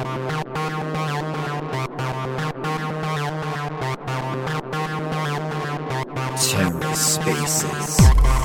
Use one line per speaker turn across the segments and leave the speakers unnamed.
TerraSpaces.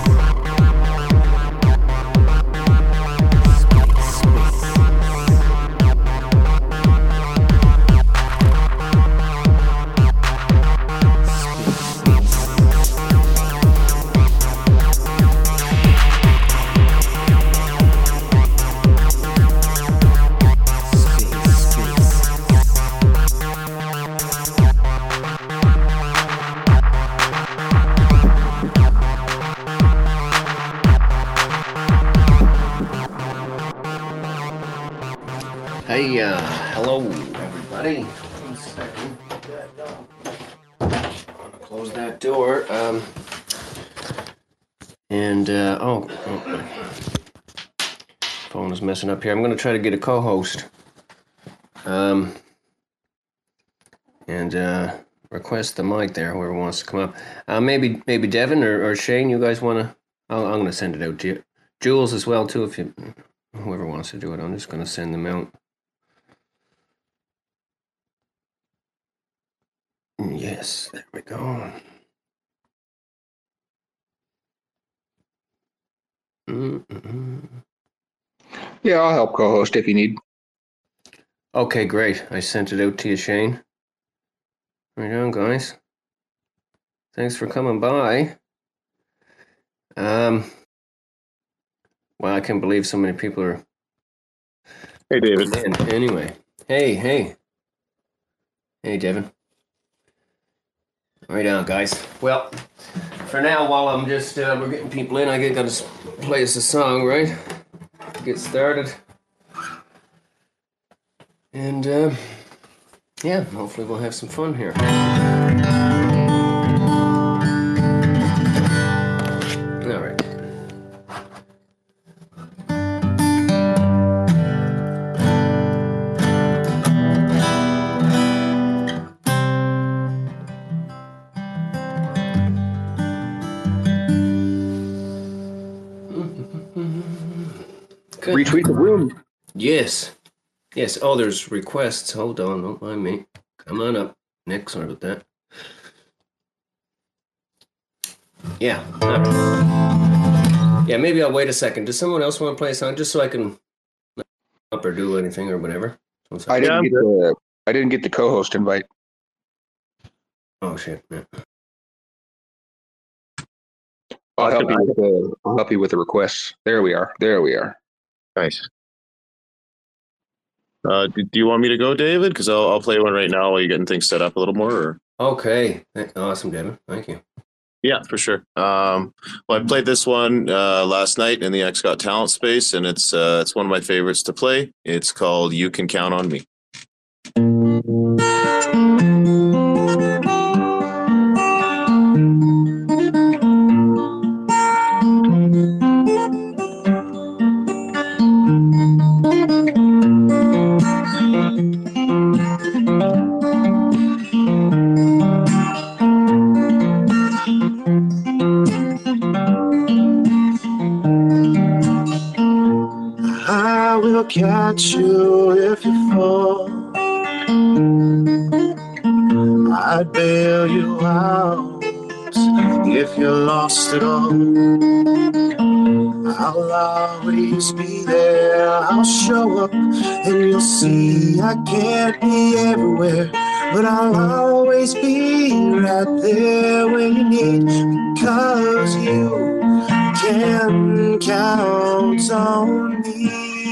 Hey, hello, everybody. One second. I'm gonna close that door. Phone is messing up here. I'm gonna try to get a co-host. Request the mic there, whoever wants to come up. Maybe Devin or Shane, you guys wanna? I'm gonna send it out to you. Jules as well too, if you, whoever wants to do it. I'm just gonna send them out. Yes, there we go.
Yeah, I'll help co-host if you need.
Okay, great. I sent it out to you, Shane. Right on, guys. Thanks for coming by. Well, I can't believe so many people are.
Hey, David.
Anyway, hey, Devin. Right on, guys. Well, for now, while I'm just we're getting people in, I gotta play us a song, right? Get started. And yeah, hopefully we'll have some fun here. All right. Good.
Retweet the room.
Yes. Oh, there's requests. Hold on, don't mind me. Come on up, Nick. Sorry about that. Yeah. Yeah, maybe I'll wait a second. Does someone else want to play a song just so I can up or do anything or whatever?
I didn't get the co-host invite.
Oh shit. Yeah.
I'll help you with the requests. There we are.
Nice. Do you want me to go, David? Because I'll play one right now while you're getting things set up a little more. Or?
Okay. Awesome, Devin. Thank you.
Yeah, for sure. Well, I played this one last night in the X Got Talent space, and it's one of my favorites to play. It's called "You Can Count on Me." I will catch you if you fall. I'd bail you out if you're lost at all. I'll always be there. I'll show up and you'll see I can't be everywhere, but I'll always be right there when you need me, because you can count on me.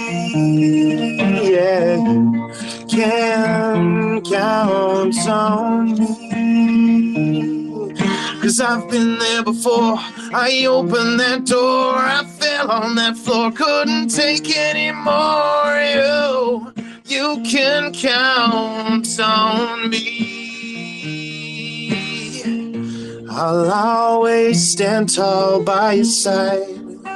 Yeah, you can count on me, 'cause I've been there before. I opened that door, I fell on that floor, couldn't take anymore. You can count on me. I'll always stand tall by your side.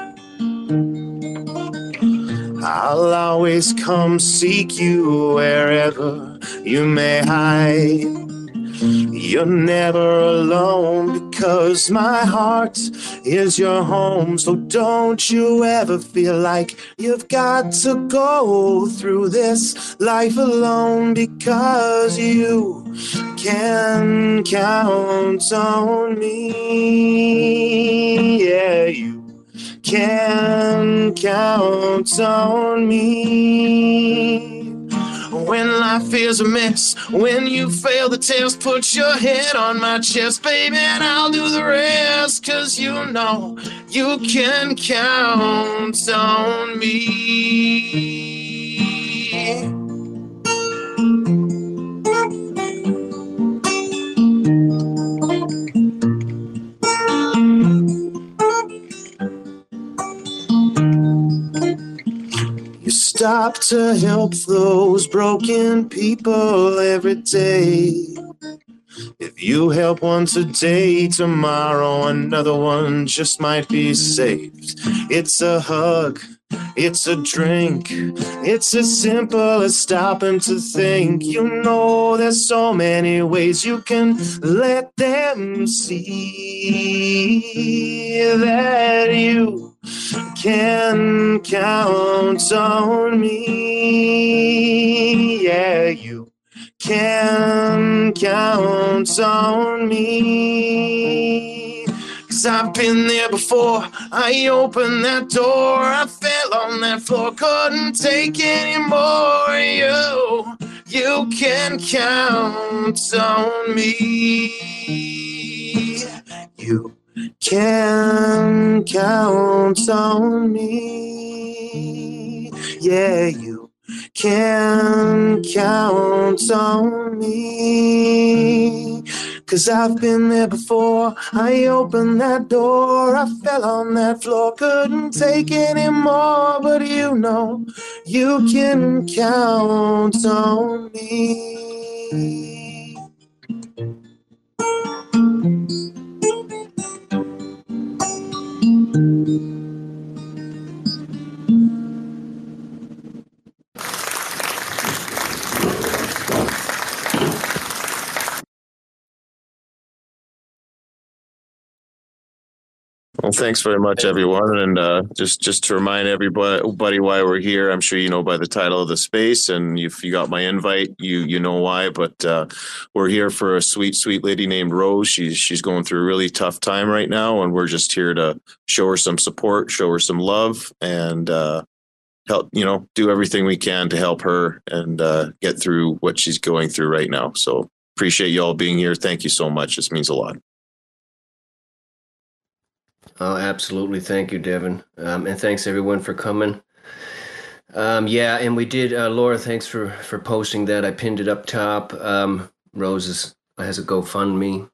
I'll always come seek you wherever you may hide. You're never alone because my heart is your home. So don't you ever feel like you've got to go through this life alone, because you can count on me. Yeah, you can count on me. When life is a mess, when you fail the test, put your head on my chest, baby, and I'll do the rest. 'Cause you know you can count on me. You stop to help those broken people every day. If you help one today, tomorrow another one just might be saved. It's a hug, it's a drink, it's as simple as stopping to think. You know there's so many ways you can let them see that you can count on me. Yeah, you can count on me. 'Cause I've been there before. I opened that door, I fell on that floor, couldn't take anymore. You can count on me. You can count on me. Yeah, you can count on me. 'Cause I've been there before. I opened that door, I fell on that floor, couldn't take anymore. But you know you can count on me.
Well, thanks very much, everyone. And just to remind everybody why we're here, I'm sure you know by the title of the space, and if you got my invite, you know why. But we're here for a sweet, sweet lady named Rose. She's going through a really tough time right now, and we're just here to show her some support, show her some love, and help, do everything we can to help her and get through what she's going through right now. So appreciate you all being here. Thank you so much. This means a lot.
Oh, absolutely. Thank you, Devin. And thanks everyone for coming. Yeah, and we did, Laura, thanks for posting that. I pinned it up top. Rose has a GoFundMe,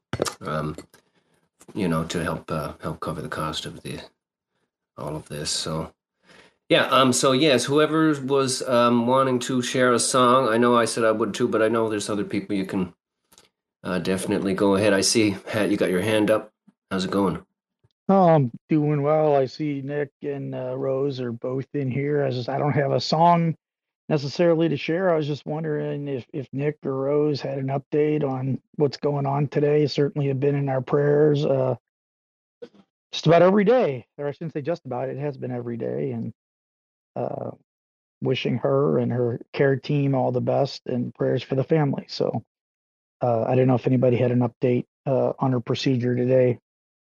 to help cover the cost of all of this. So, yeah. So yes, whoever was wanting to share a song, I know I said I would too, but I know there's other people you can definitely go ahead. I see, Hat, you got your hand up. How's it going?
Oh, I'm doing well. I see Nick and Rose are both in here. I don't have a song necessarily to share. I was just wondering if Nick or Rose had an update on what's going on today. Certainly have been in our prayers just about every day, or I shouldn't say just about, it has been every day, and wishing her and her care team all the best and prayers for the family. So I don't know if anybody had an update on her procedure today.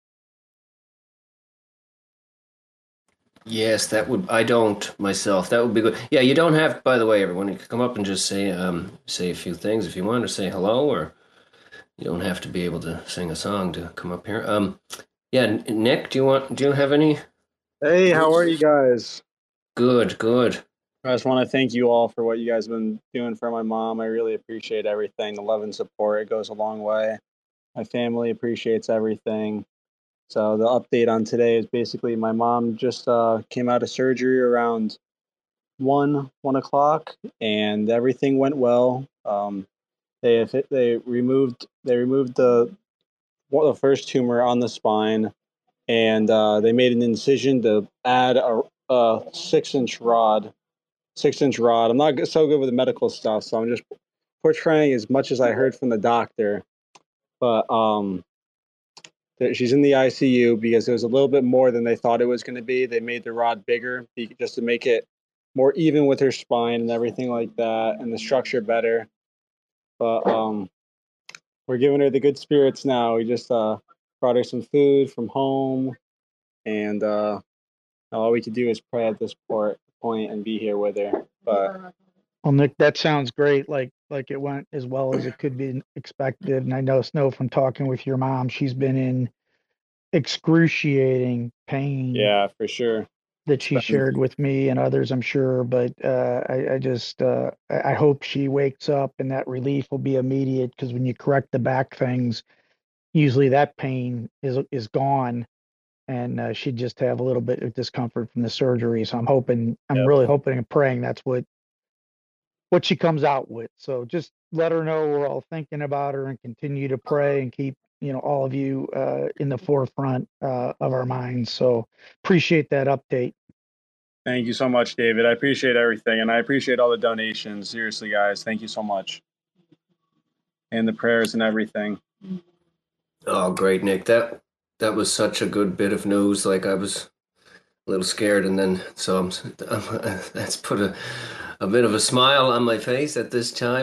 Yes, I don't myself. That would be good. Yeah, you don't have, by the way, everyone, you can come up and just say a few things if you want, or say hello, or you don't have to be able to sing a song to come up here. Yeah, Nick, do you have any?
Hey, how are you guys?
Good.
I just want to thank you all for what you guys have been doing for my mom. I really appreciate everything. The love and support, it goes a long way. My family appreciates everything. So the update on today is basically my mom just came out of surgery around 1 o'clock, and everything went well. They removed the first tumor on the spine, and they made an incision to add a 6-inch rod. 6-inch rod. I'm not so good with the medical stuff, so I'm just portraying as much as I heard from the doctor. but she's in the ICU because it was a little bit more than they thought it was going to be. They made the rod bigger just to make it more even with her spine and everything like that, and the structure better. But we're giving her the good spirits now. We just brought her some food from home, and all we could do is pray at this point and be here with her. But
Well, Nick, that sounds great. Like it went as well as it could be expected. And I know from talking with your mom, she's been in excruciating pain.
yeah, for sure.
That she shared with me and others, I'm sure. But I hope she wakes up and that relief will be immediate, because when you correct the back things, usually that pain is gone, and she'd just have a little bit of discomfort from the surgery. So I'm really hoping and praying that's what she comes out with. So just let her know we're all thinking about her, and continue to pray and keep all of you in the forefront of our minds. So appreciate that update.
Thank you so much, David. I appreciate everything, and I appreciate all the donations. Seriously, guys, thank you so much, and the prayers and everything.
Oh, great, Nick. That was such a good bit of news. Like, I was a little scared, and then so that's put a bit of a smile on my face at this time.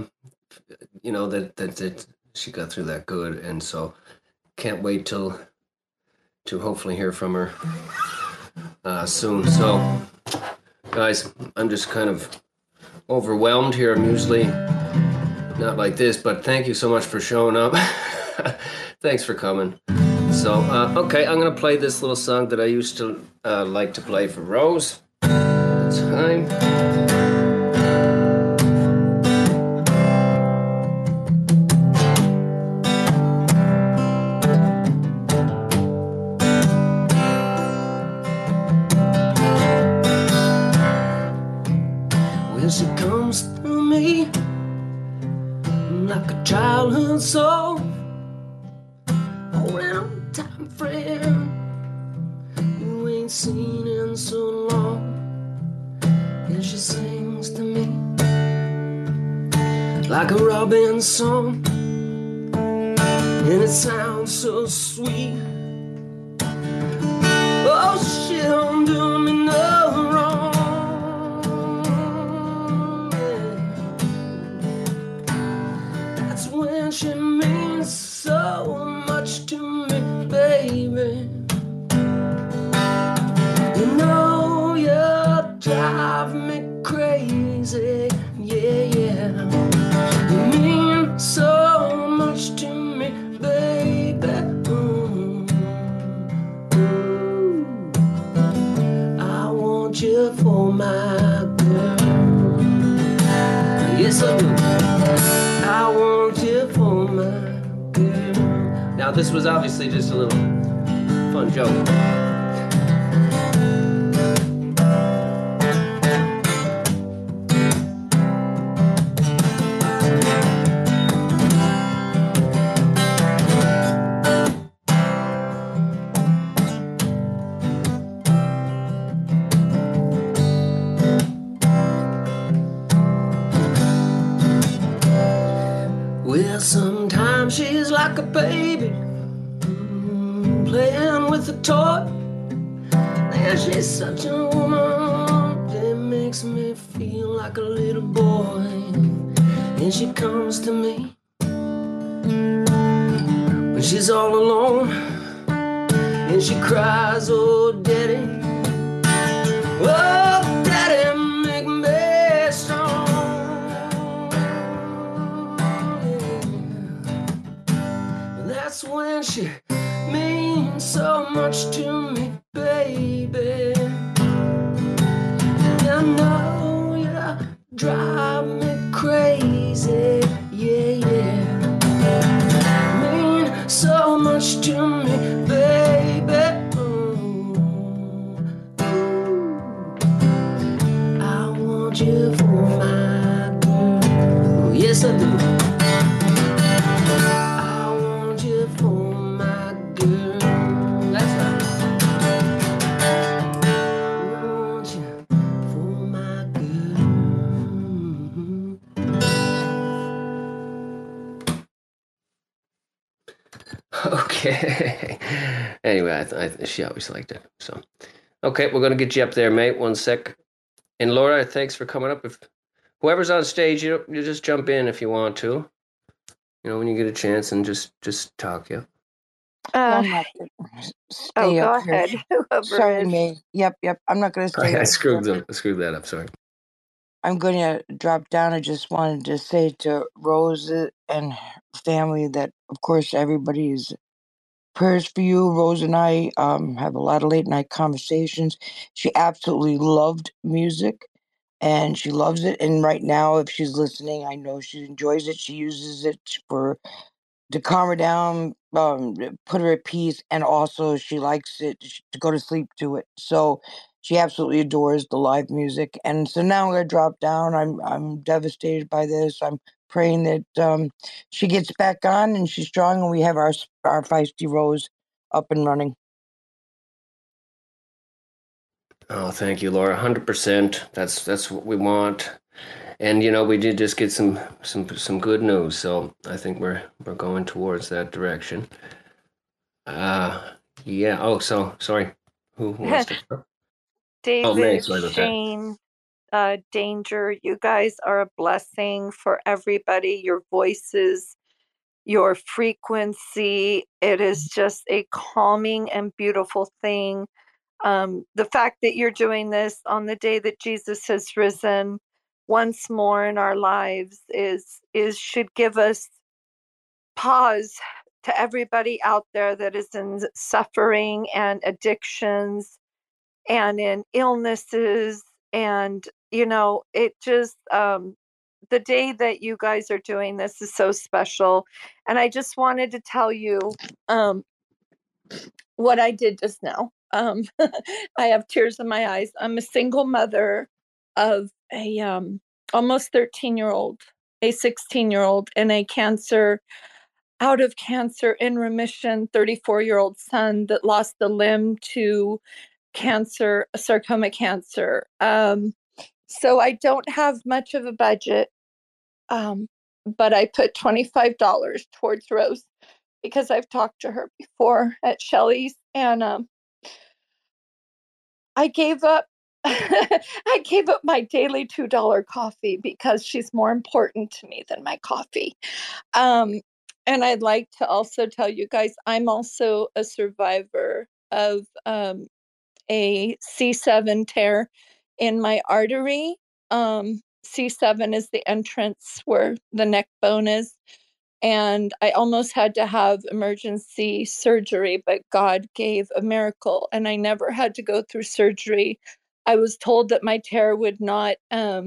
That she got through that good, and so can't wait to hopefully hear from her soon. So, guys, I'm just kind of overwhelmed here. I'm usually not like this, but thank you so much for showing up. Thanks for coming. So, okay, I'm going to play this little song that I used to like to play for Rose at the time. She comes through me like a childhood soul, holding on tight, friend, you ain't seen in so long. And she sings to me like a robin song, and it sounds so sweet. Oh, she don't do me no wrong. When she means so much to me, baby. You drive me crazy, yeah. You mean so much to me, baby. I want you for my girl. Yes, I do. I want you for my girl. Now, this was obviously just a little fun joke. Well, sometimes she's like a baby playing with a toy. And she's such a woman that makes me feel like a little boy. And she comes to me when she's all alone, and she cries, oh, daddy, oh, daddy, make me strong. That's when she means so much to me, baby. I know you drive me crazy, yeah. Mean so much to me, baby. Ooh. I want you for my girl. Yes, I do. Okay. Anyway, she always liked it. So, okay, we're gonna get you up there, mate. 1 sec. And Laura, thanks for coming up. If whoever's on stage, you just jump in if you want to. When you get a chance, and just talk. Yeah.
I'm not going to stay
go
up here.
ahead. Whoever
Sorry,
is.
May. Yep. I'm not going to stay
I
up
screwed
here.
that up. Sorry.
I'm going to drop down. I just wanted to say to Rose and family that, of course, everybody's prayers for you. Rose and I have a lot of late night conversations. She absolutely loved music, and she loves it. And right now, if she's listening, I know she enjoys it. She uses it to calm her down, put her at peace, and also she likes it to go to sleep to it. So she absolutely adores the live music. And so now I'm gonna drop down. I'm devastated by this. I'm praying that she gets back on and she's strong, and we have our feisty Rose up and running.
Oh, thank you, Laura. 100%. That's what we want. And we did just get some good news, so I think we're going towards that direction. Yeah. Oh, so sorry. Who wants to start?
David,
May, sorry about that.
Shane, Danger, you guys are a blessing for everybody. Your voices, your frequency, it is just a calming and beautiful thing. The fact that you're doing this on the day that Jesus has risen once more in our lives is should give us pause to everybody out there that is in suffering and addictions and in illnesses. And it just the day that you guys are doing this is so special. And I just wanted to tell you what I did just now. I have tears in my eyes. I'm a single mother of a almost 13-year-old, a 16-year-old, and a out of cancer in remission 34-year-old son that lost a limb to cancer, sarcoma cancer. So I don't have much of a budget, but I put $25 towards Rose because I've talked to her before at Shelley's, and I gave up. I gave up my daily $2 coffee because she's more important to me than my coffee. And I'd like to also tell you guys, I'm also a survivor of a C7 tear in my artery. C7 is the entrance where the neck bone is. And I almost had to have emergency surgery, but God gave a miracle, and I never had to go through surgery. I was told that my tear would not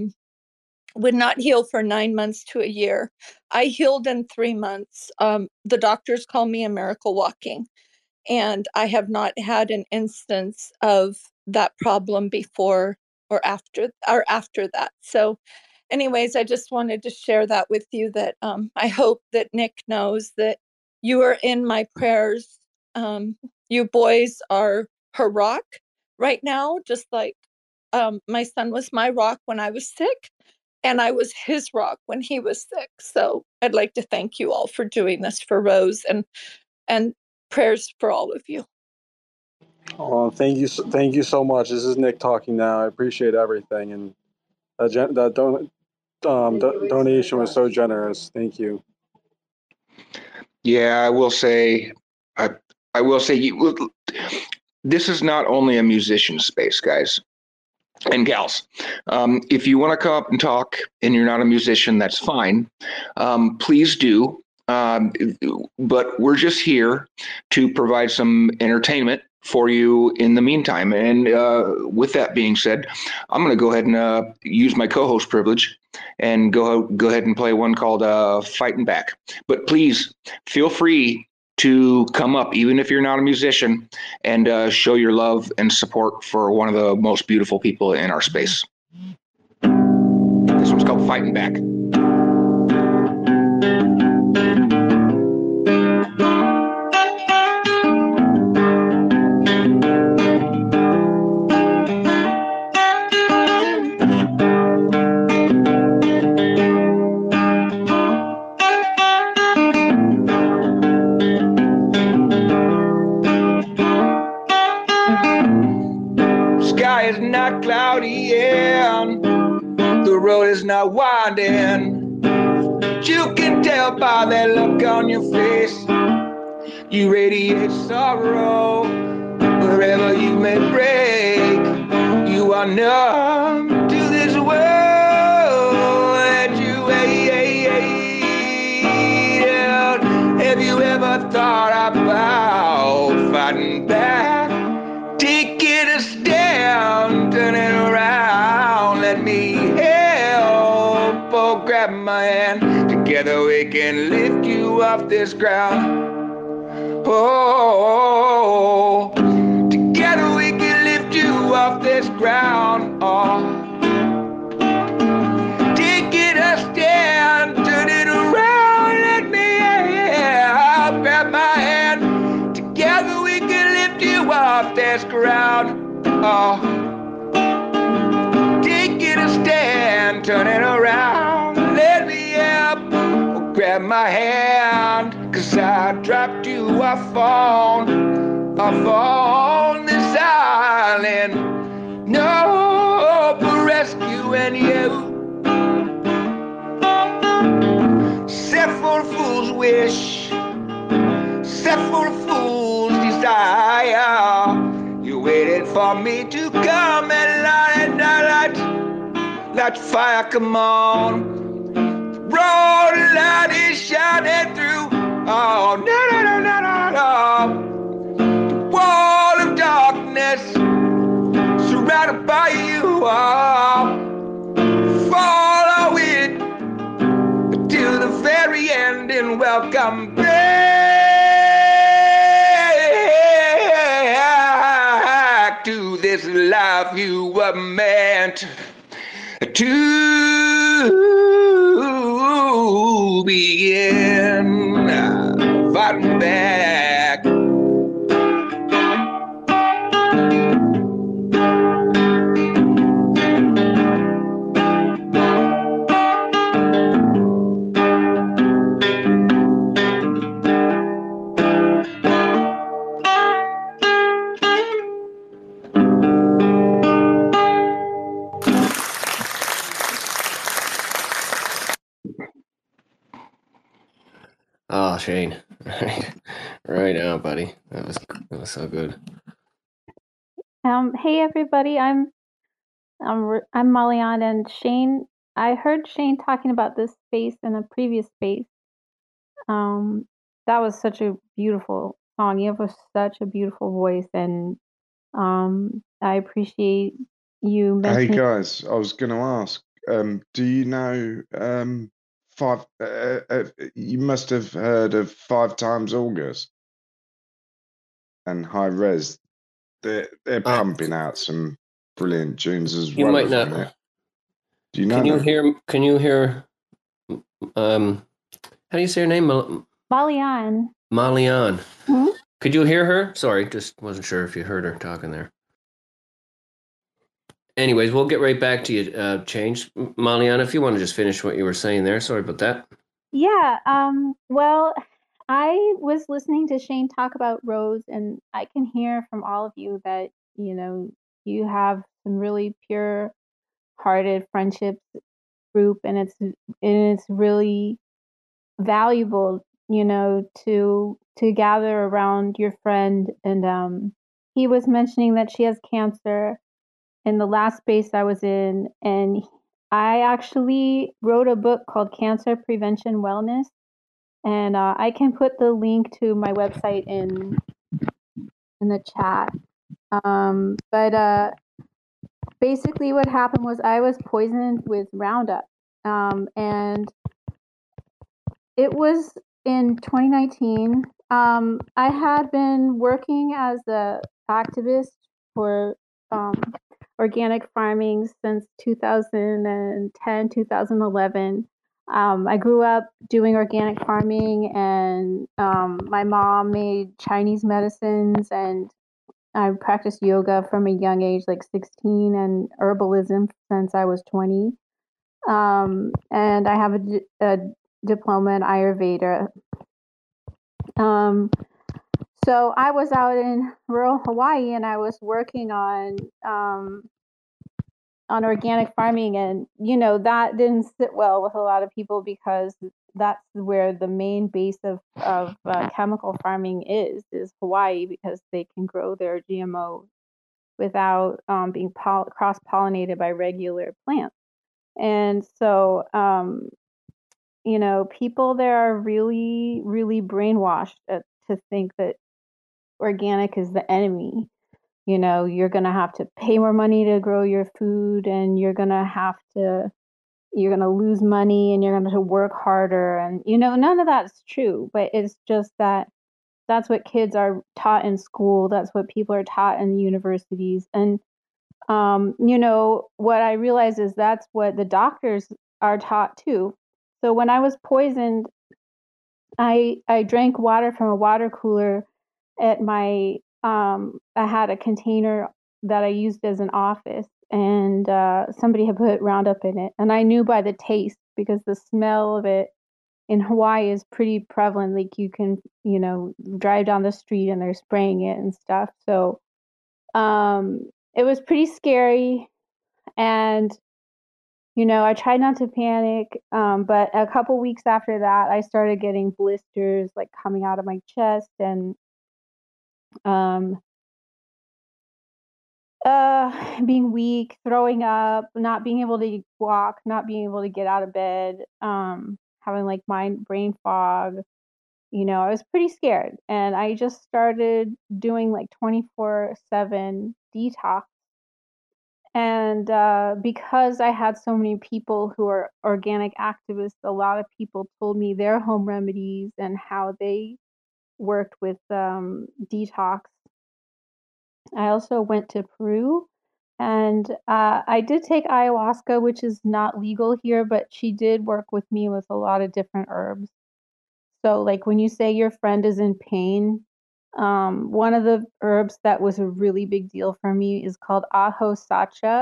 heal for 9 months to a year. I healed in 3 months. The doctors call me a miracle walking, and I have not had an instance of that problem before or after that. So anyways, I just wanted to share that with you, that I hope that Nick knows that you are in my prayers. You boys are her rock right now, just like my son was my rock when I was sick, and I was his rock when he was sick. So I'd like to thank you all for doing this for Rose, and prayers for all of you.
Oh, thank you so much. This is Nick talking now. I appreciate everything, and that donation was so generous. Thank you.
Yeah, I will say, this is not only a musician space, guys and gals. If you want to come up and talk and you're not a musician, that's fine. Please do. But we're just here to provide some entertainment for you in the meantime. And with that being said, I'm going to go ahead and use my co-host privilege and go ahead and play one called Fighting Back. But please feel free to come up, even if you're not a musician, and show your love and support for one of the most beautiful people in our space. This one's called Fighting Back. grinding. You can tell by that look on your face. You radiate sorrow wherever you may break. You are numb to this world that you hate. Have you ever thought about fighting back? Taking a stand, turn it around. Let me help. Oh, grab my hand. Together we can lift you off this ground. Oh, together we can lift you off this ground. Oh, taking a stand, turn it around. Let me help. Grab my hand. Together we can lift you off this ground. Oh, taking a stand, turn it around. Let me help. Oh, grab my hand. 'Cause I dropped you off on this island. No, for rescuing you. Set for a fool's wish, set for a fool's desire. You waited for me to come and light fire, come on. Road light is shining through. Oh, no, no, no, no, no, no. The wall of darkness surrounded by you. Oh, follow it to the very end and welcome back to this life you were meant to begin. Fighting back.
Oh, Shane. Right on, buddy. That was so good.
Hey everybody, I'm Molly on, and Shane. I heard Shane talking about this space in a previous space. That was such a beautiful song. You have such a beautiful voice, and I appreciate you
Hey
mentioning.
guys, I was going to ask, do you know you must have heard of 5 Times August and High Res. They're pumping out some brilliant tunes as
You
well
might
as
not.
on it. Do you know
Can you
them?
hear? Can you hear? How do you say her name?
Molly on.
Molly on.
Mhm.
Could you hear her? Sorry, just wasn't sure if you heard her talking there. Anyways, we'll get right back to you, Change. Molly on, if you want to just finish what you were saying there. Sorry about that.
Yeah. Well, I was listening to Shane talk about Rose, and I can hear from all of you that you have some really pure-hearted friendships group, and it's really valuable, to gather around your friend. And he was mentioning that she has cancer in the last space I was in, and I actually wrote a book called Cancer Prevention Wellness, and I can put the link to my website in the chat. But basically, what happened was I was poisoned with Roundup, and it was in 2019. I had been working as a activist for organic farming since 2010, 2011. I grew up doing organic farming, and my mom made Chinese medicines, and I practiced yoga from a young age, like 16, and herbalism since I was 20. And I have a diploma in Ayurveda. So I was out in rural Hawaii, and I was working on on organic farming, and that didn't sit well with a lot of people because that's where the main base of chemical farming is Hawaii, because they can grow their GMO without being cross-pollinated by regular plants. And so people there are really, really brainwashed to think that organic is the enemy. You're going to have to pay more money to grow your food, and you're going to lose money, and you're going to have to work harder. And, none of that's true, but it's just that's what kids are taught in school. That's what people are taught in universities. And, what I realize is that's what the doctors are taught too. So when I was poisoned, I drank water from a water cooler at my I had a container that I used as an office, and somebody had put Roundup in it, and I knew by the taste, because the smell of it in Hawaii is pretty prevalent. Like, you can drive down the street and they're spraying it and stuff. So it was pretty scary, and I tried not to panic, but a couple weeks after that, I started getting blisters like coming out of my chest, and being weak, throwing up, not being able to walk, not being able to get out of bed, having like brain fog. I was pretty scared, and I just started doing like 24/7 detox. And because I had so many people who are organic activists, a lot of people told me their home remedies and how they worked with detox. I also went to Peru, and I did take ayahuasca, which is not legal here, but she did work with me with a lot of different herbs. So, like, when you say your friend is in pain, one of the herbs that was a really big deal for me is called Ajo Sacha,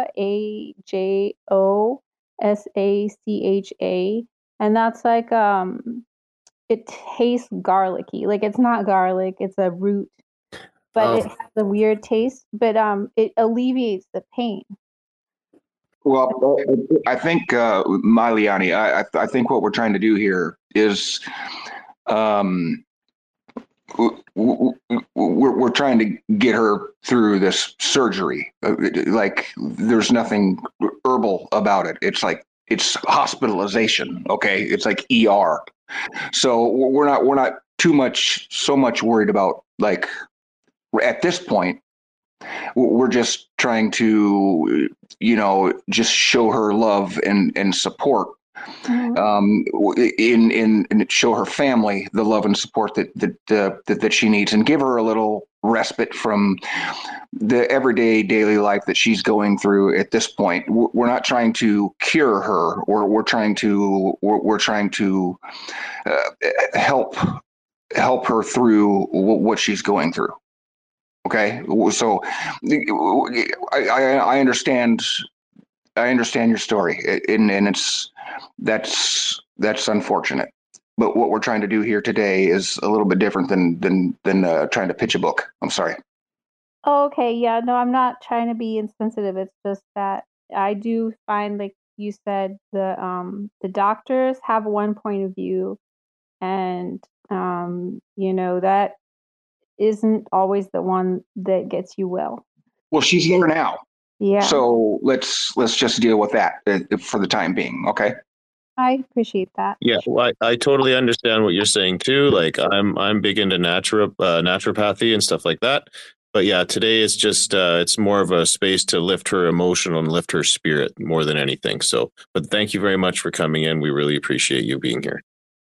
AJOSACHA. And that's like, it tastes garlicky. Like, it's not garlic, it's a root, but it has a weird taste, but it alleviates the pain.
Well, I think, Maliani, I think what we're trying to do here is we're trying to get her through this surgery. Like, there's nothing herbal about it. It's like, it's hospitalization. Okay. It's like ER. So we're not so much worried about, like, at this point, we're just trying to, just show her love and support. In show her family the love and support that she needs, and give her a little respite from the everyday daily life that she's going through at this point. We're not trying to cure her, or we're trying to help her through what she's going through. Okay, so I understand your story, and that's unfortunate. But what we're trying to do here today is a little bit different than trying to pitch a book. I'm sorry.
Okay, yeah, no, I'm not trying to be insensitive. It's just that I do find, like you said, the doctors have one point of view, and that isn't always the one that gets you well.
Well, she's there now.
Yeah.
So let's just deal with that for the time being, okay?
I appreciate that.
Yeah, well, I totally understand what you're saying too. Like, I'm big into naturopathy and stuff like that. But yeah, today is just it's more of a space to lift her emotional and lift her spirit more than anything. So, but thank you very much for coming in. We really appreciate you being here.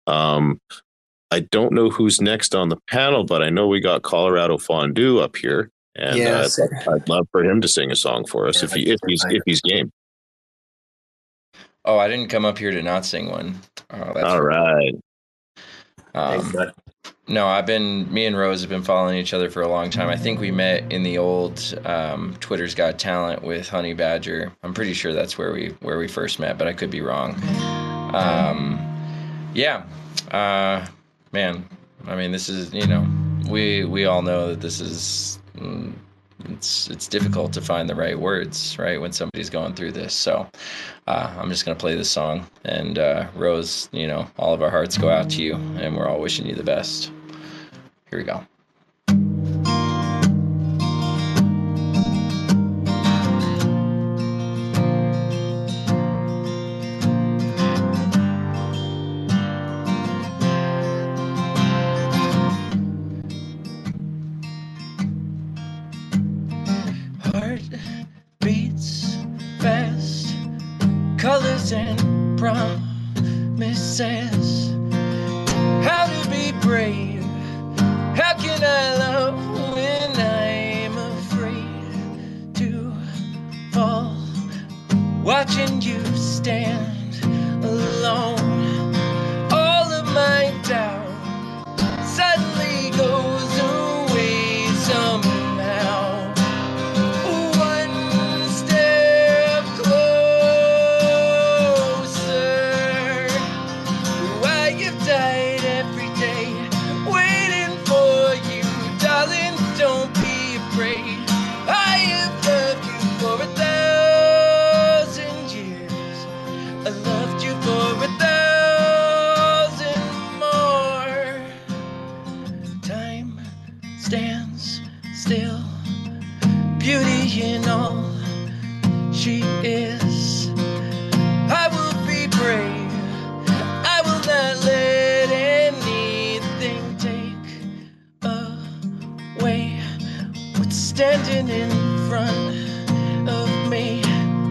I don't know who's next on the panel, but I know we got Colorado Fondue up here, and
Yes.
I'd love for him to sing a song for us if he's game.
Oh, I didn't come up here to not sing one. Oh, that's
all right.
No, me and Rose have been following each other for a long time. I think we met in the old Twitter's Got Talent with Honey Badger. I'm pretty sure that's where we first met, but I could be wrong. Man, I mean, this is, we all know that this is it's difficult to find the right words, right, when somebody's going through this. So I'm just going to play this song. And Rose, all of our hearts go out to you, and we're all wishing you the best. Here we go. Heart beats fast, colors and promises. How to be brave? How can I love when I'm afraid to fall? Watching you stand alone, all of my doubt suddenly goes away somehow. One step closer. Why you've died every day, waiting for you, darling. Don't be afraid. I have loved you for 1,000 years. I loved you for 1,000 more. Time stands still, beauty in all she is. I will be brave. I will not let anything take away what's standing in front of me.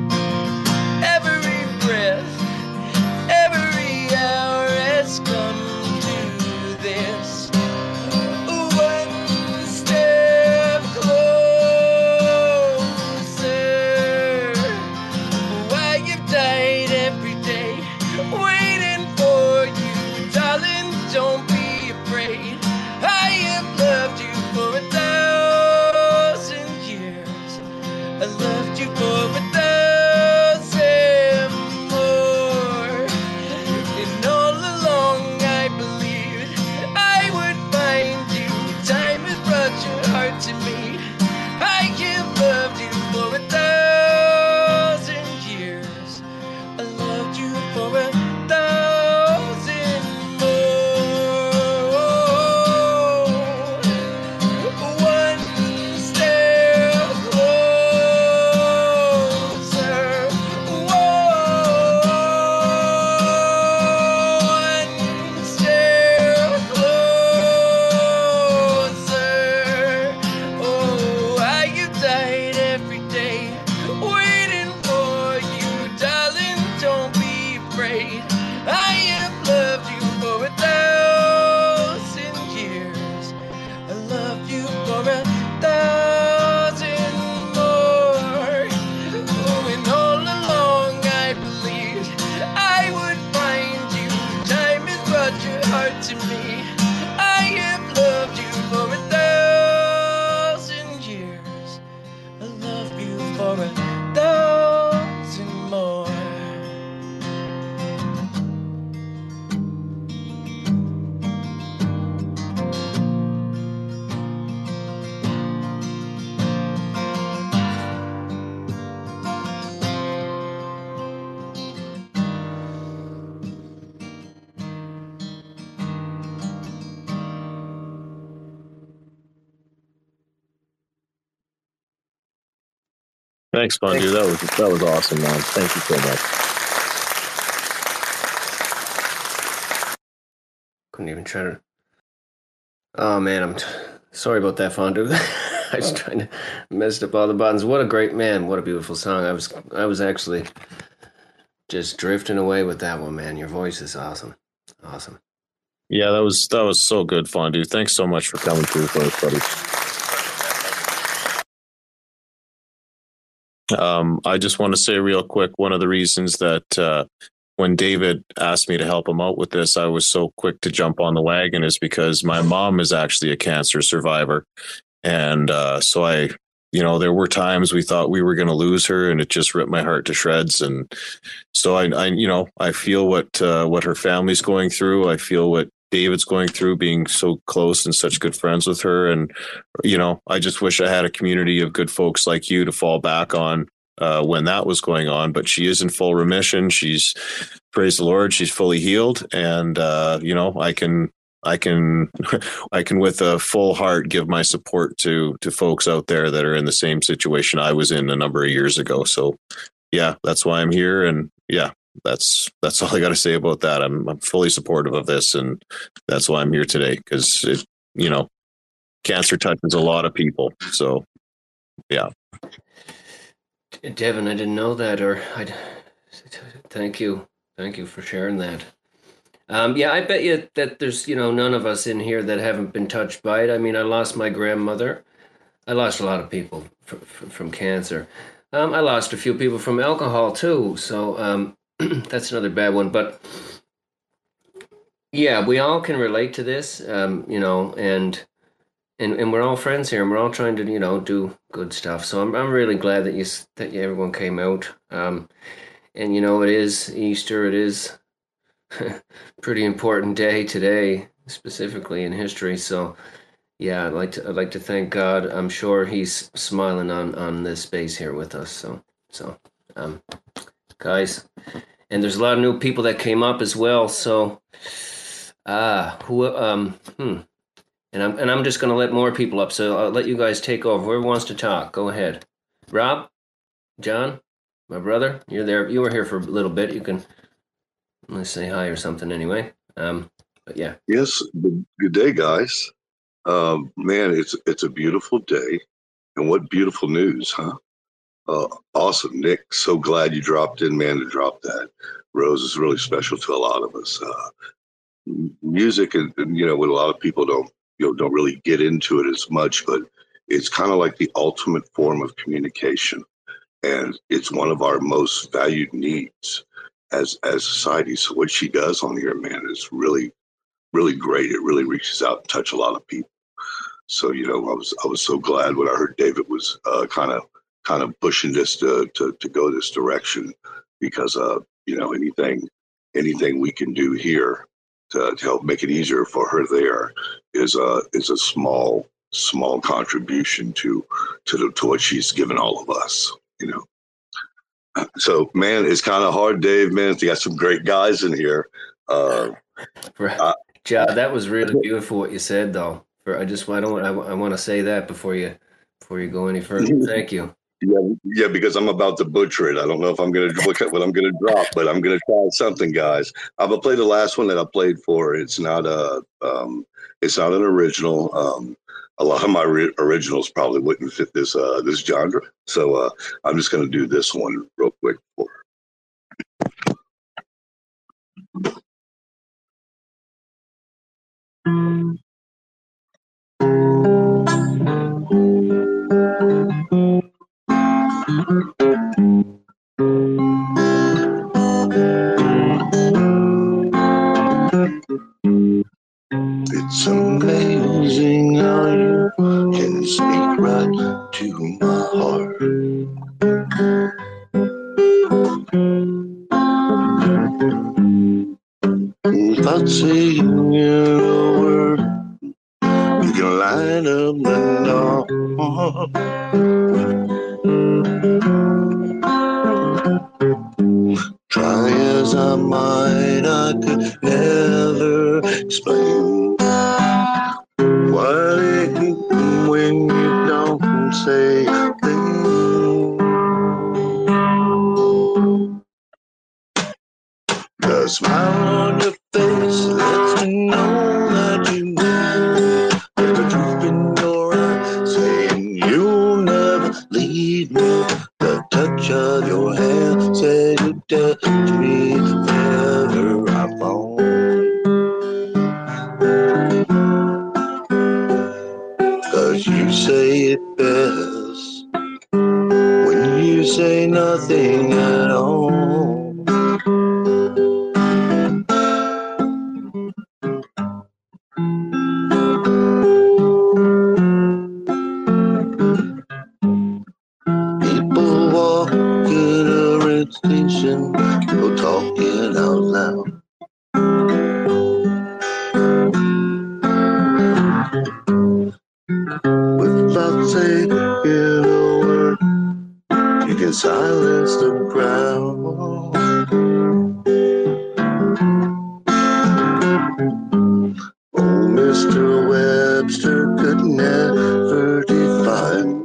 Every breath, every hour has come to this. One step closer. Why you've died every day, waiting for you, darling. Don't be afraid. I have loved you for 1,000 years. I loved you for 1,000 more. And all along I believed I would find you. Time has brought your heart to me. I have loved you for 1,000 years. I loved you for 1,000 more. One step closer. One step closer. Oh, why you died every day, waiting for you, darling. Don't be afraid. I have loved you for 1,000 years. I love you for 1,000 more. Oh, and all along I believed I would find you. Time has brought your heart to me. I have loved you for 1,000 years. I love you for 1,000 more.
Thanks, Fondue. That was awesome, man. Thank you so much.
Couldn't even try to. Oh man, I'm sorry about that, Fondue. I was trying to messed up all the buttons. What a great man! What a beautiful song. I was actually just drifting away with that one, man. Your voice is awesome, awesome.
Yeah, that was so good, Fondue. Thanks so much for coming through for us, buddy. I just want to say real quick, one of the reasons that when David asked me to help him out with this, I was so quick to jump on the wagon is because my mom is actually a cancer survivor. And so there were times we thought we were going to lose her, and it just ripped my heart to shreds. And so I feel what her family's going through. I feel what David's going through, being so close and such good friends with her. And, I just wish I had a community of good folks like you to fall back on when that was going on. But she is in full remission. She's, praise the Lord, she's fully healed. And, I can with a full heart give my support to folks out there that are in the same situation I was in a number of years ago. So yeah, that's why I'm here. And yeah, that's all I got to say about that. I'm fully supportive of this, and that's why I'm here today, because cancer touches a lot of people. So yeah.
Devin, I didn't know that, thank you for sharing that. Yeah, I bet you that there's, none of us in here that haven't been touched by it. I mean, I lost my grandmother. I lost a lot of people from cancer. I lost a few people from alcohol too. So that's another bad one. But yeah, we all can relate to this, and we're all friends here, and we're all trying to, do good stuff. So I'm really glad that everyone came out. And it is Easter. It is pretty important day today, specifically in history. So yeah, I'd like to thank God. I'm sure He's smiling on this space here with us. So guys, and there's a lot of new people that came up as well. So and I'm just going to let more people up. So I'll let you guys take over. Whoever wants to talk, go ahead. Rob, John, my brother, you're there. You were here for a little bit. You can. Let's say hi or something anyway. But yeah.
Yes. Good day, guys. Man, it's a beautiful day, and what beautiful news, huh? Awesome, Nick. So glad you dropped in, man. To drop that, Rose, is really special to a lot of us. Music, and what a lot of people don't really get into it as much, but it's kind of like the ultimate form of communication, and it's one of our most valued needs as society. So what she does on here, man, is really, really great. It really reaches out and touch a lot of people. So I was so glad when I heard David was kind of pushing this to go this direction, because anything we can do here to help make it easier for her there is a small contribution to what she's given all of us. So, man, it's kind of hard, Dave, man. You got some great guys in here.
Right. John, that was really beautiful what you said, though. I want to say that before you go any further. Thank you.
Yeah, because I'm about to butcher it. I don't know if I'm going to look at what I'm going to drop, but I'm going to try something, guys. I'm going to play the last one that I played for. It's not an original. A lot of my originals probably wouldn't fit this genre. So I'm just going to do this one real quick for It's amazing how you can speak right to my heart. Without saying a word, you can line up the dark. Try as I might, I could never explain why when you don't say a thing. The smile on your face lets me know that you know. There's a truth in your eyes saying you'll never leave me. The touch of your hand said you touch me whenever I fall. 'Cause you say it best when you say nothing at all. People walking around station, people talking out loud. Oh, Mr. Webster could never define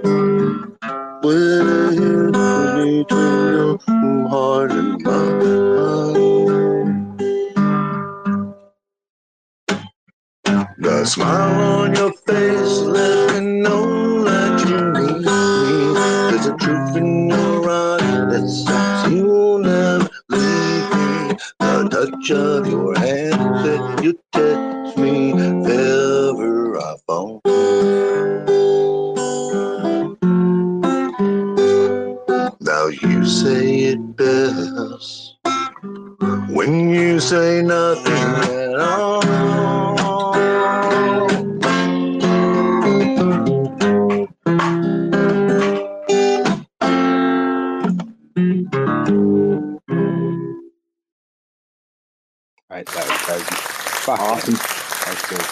what I hear between your heart and mine. The smile on your face let me know that you need me. There's a truth in your eyes that says you'll never leave me. The touch of your hand said you touch me if ever I fall. Now you say it best when you say nothing at all.
Right, that was fuck
Awesome.
That's good.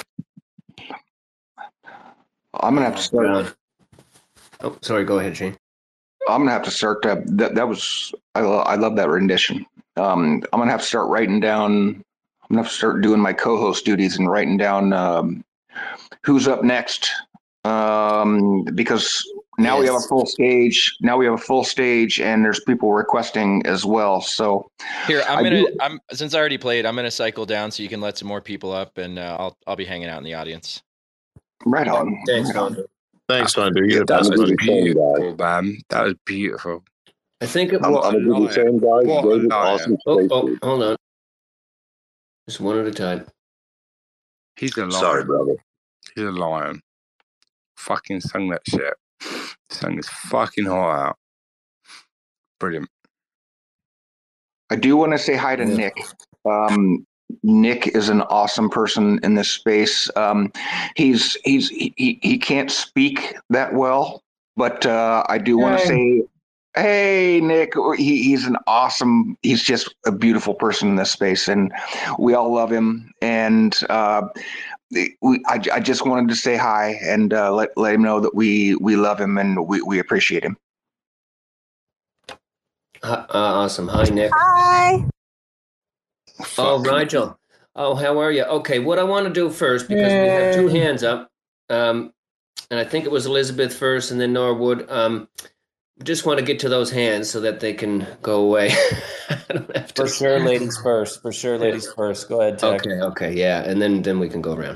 I'm gonna have to start.
Oh, sorry. Go ahead, Shane.
I'm gonna have to start. That was. I love that rendition. I'm gonna have to start writing down. I'm gonna have to start doing my co-host duties and writing down who's up next. Because now we have a full stage. Now we have a full stage, and there's people requesting as well. So
here, since I already played, I'm gonna cycle down so you can let some more people up, and I'll be hanging out in the audience.
Right on.
Thanks,
right on.
Thanks, Fondu. You're the
That
best,
was
buddy.
beautiful, man. That was beautiful.
I think it
I'm
was.
gonna do the same, guys.
What a
David,
liar.
awesome
Oh,
space,
oh,
dude.
hold on. Just one at a time.
He's a lion.
Sorry, brother.
He's a lion. Fucking sung that shit. Sung his fucking heart out. Brilliant.
I do want to say hi to Nick. Nick is an awesome person in this space. He can't speak that well, but I do want to say, hey, Nick. He's an awesome. He's just a beautiful person in this space, and we all love him. And I just wanted to say hi and let him know that we love him and we appreciate him.
Awesome. Hi, Nick.
Hi.
Oh, Rigel. Oh, how are you? Okay, what I want to do first, because we have two hands up, and I think it was Elizabeth first and then Norwood. Just want to get to those hands so that they can go away. I don't have to.
For sure, ladies first. For sure, ladies first. Go ahead, Tech.
Okay, yeah, and then we can go around.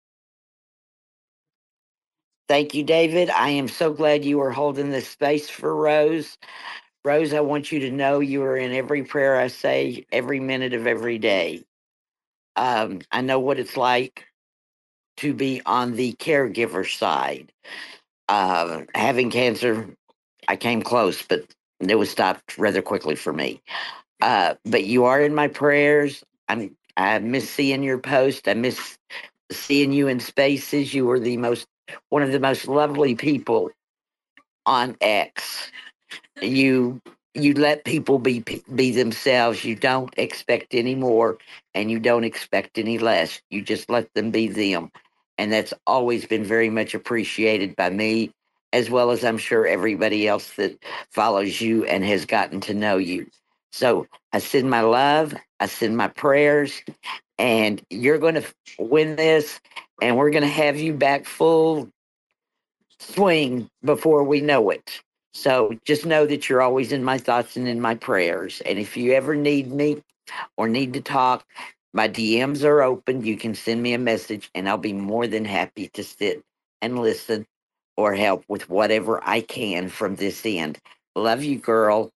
Thank you, David. I am so glad you are holding this space for Rose. Rose, I want you to know you are in every prayer I say, every minute of every day. I know what it's like to be on the caregiver side. Having cancer, I came close, but it was stopped rather quickly for me. But you are in my prayers. I miss seeing your post. I miss seeing you in spaces. You were one of the most lovely people on X. You let people be themselves. You don't expect any more, and you don't expect any less. You just let them be them, and that's always been very much appreciated by me, as well as I'm sure everybody else that follows you and has gotten to know you. So I send my love, I send my prayers, and you're going to win this, and we're going to have you back full swing before we know it. So just know that you're always in my thoughts and in my prayers. And if you ever need me or need to talk, my DMs are open. You can send me a message, and I'll be more than happy to sit and listen or help with whatever I can from this end. Love you, girl.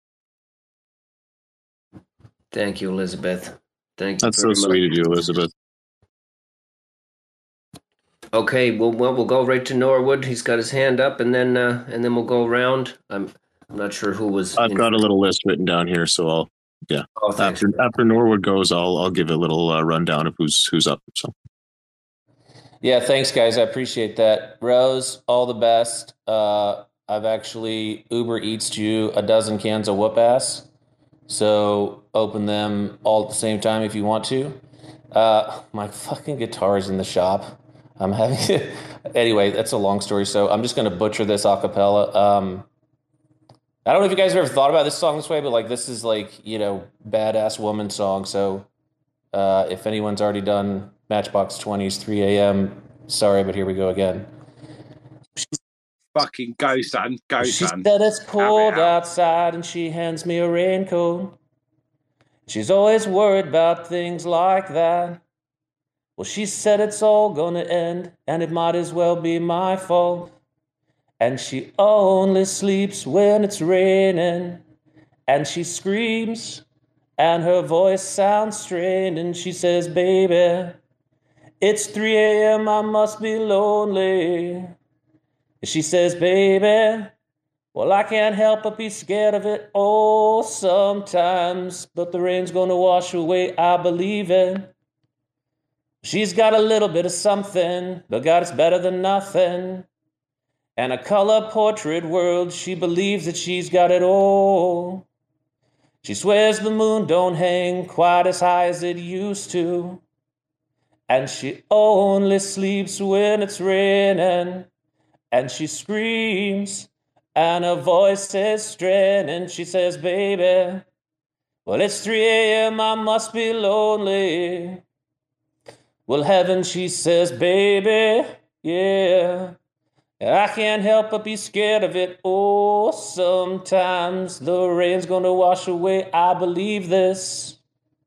Thank you, Elizabeth. Thank you.
That's so sweet of you, Elizabeth.
Okay, well, we'll go right to Norwood. He's got his hand up, and then we'll go around. I'm not sure who was.
I've got a little list written down here, so I'll after Norwood goes, I'll give a little rundown of who's up. So
Yeah, thanks, guys. I appreciate that. Rose, all the best. I've actually Uber Eats you a dozen cans of whoop ass, so open them all at the same time if you want to. My fucking guitar's in the shop. I'm having anyway, that's a long story, so I'm just going to butcher this a cappella. I don't know if you guys have ever thought about this song this way, but like this is like, badass woman song, so If anyone's already done Matchbox 20's 3 a.m., sorry, but here we go again.
Fucking go, son. Go,
She
son.
said it's
Have it
cold
out.
outside and she hands me a raincoat. She's always worried about things like that. Well, she said it's all gonna end and it might as well be my fault. And she only sleeps when it's raining. And she screams and her voice sounds strained. And she says, baby, it's 3 a.m., I must be lonely. She says, baby, well, I can't help but be scared of it. Oh, sometimes, but the rain's gonna wash away, I believe it. She's got a little bit of something, but God, it's better than nothing. And a color portrait world, she believes that she's got it all. She swears the moon don't hang quite as high as it used to. And she only sleeps when it's raining. And she screams, and her voice is straining. She says, baby, well, it's 3 a.m., I must be lonely. Well, heaven, she says, baby, yeah. I can't help but be scared of it. Oh, sometimes the rain's gonna wash away, I believe this.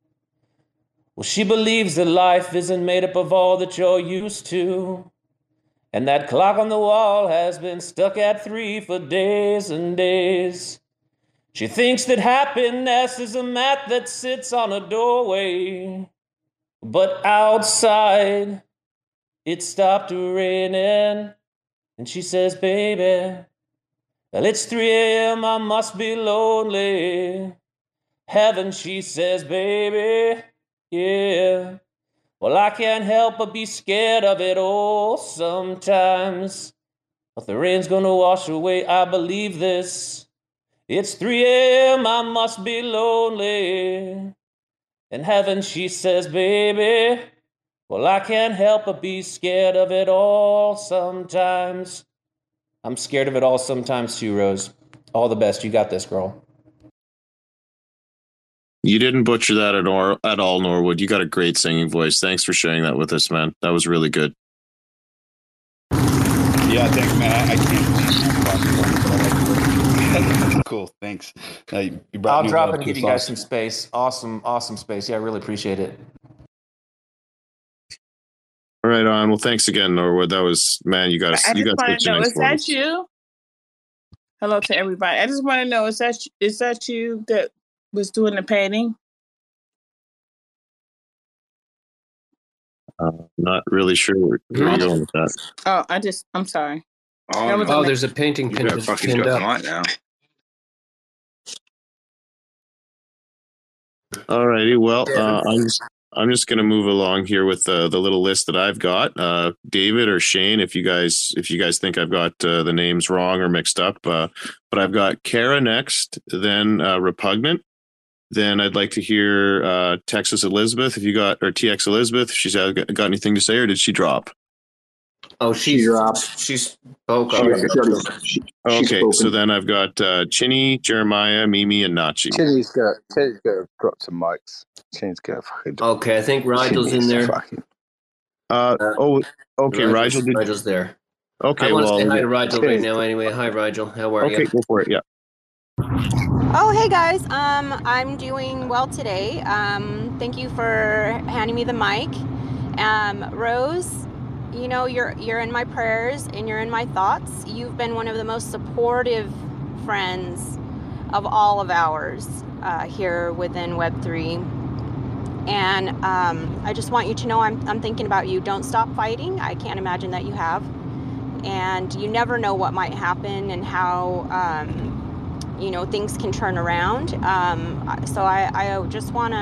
Well, she believes that life isn't made up of all that you're used to. And that clock on the wall has been stuck at 3 for days and days. She thinks that happiness is a mat that sits on a doorway. But outside, it stopped raining. And she says, baby, well, it's 3 a.m., I must be lonely. Heaven, she says, baby, yeah. Well, I can't help but be scared of it all sometimes. But the rain's gonna wash away, I believe this. It's 3 a.m., I must be lonely. In heaven, she says, baby, well, I can't help but be scared of it all sometimes. I'm scared of it all sometimes too, Rose. All the best. You got this, girl.
You didn't butcher that at all, Norwood. You got a great singing voice. Thanks for sharing that with us, man. That was really good.
Yeah, thanks, man. I can't. Cool, thanks. You brought
I'll
new
drop
love
it and
to a
give you guys
song.
some space. Awesome space. Yeah, I really appreciate it.
All right, on. Well, thanks again, Norwood. That was, man, you got
I
you
just
got
want
such
to
a
know,
nice
is that
voice.
you? Hello to everybody. I just want to know, is that you that was doing the painting?
Not really sure where you're going with that.
Oh, I'm sorry.
Oh,
That was
no.
a-
There's a painting
You
pin
better fucking
pinned
got
up.
the mic now.
All righty. Well, I'm just going to move along here with the little list that I've got. David or Shane, if you guys think I've got the names wrong or mixed up, but I've got Kara next, then Repugnant. Then I'd like to hear Texas Elizabeth. If you got, or TX Elizabeth, if she's got anything to say, or did she drop?
Oh, she dropped. She spoke.
Okay, so then I've got Chinny, Jeremiah, Mimi, and Nachi.
Chinny's got to drop some mics. Chinny's got to fucking.
Okay, I think Rigel's in there.
Okay, Rigel.
Rigel's there.
Okay,
I want to
well,
say hi to Rigel right now anyway. Hi, Rigel. How are you?
Okay, go for it, yeah.
Oh, hey guys. I'm doing well today. Thank you for handing me the mic. Rose, you know, you're in my prayers and you're in my thoughts. You've been one of the most supportive friends of all of ours here within Web3. And I just want you to know I'm thinking about you. Don't stop fighting. I can't imagine that you have. And you never know what might happen and how things can turn around. So I just want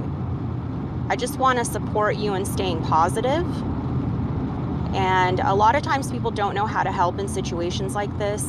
to support you in staying positive. And a lot of times people don't know how to help in situations like this.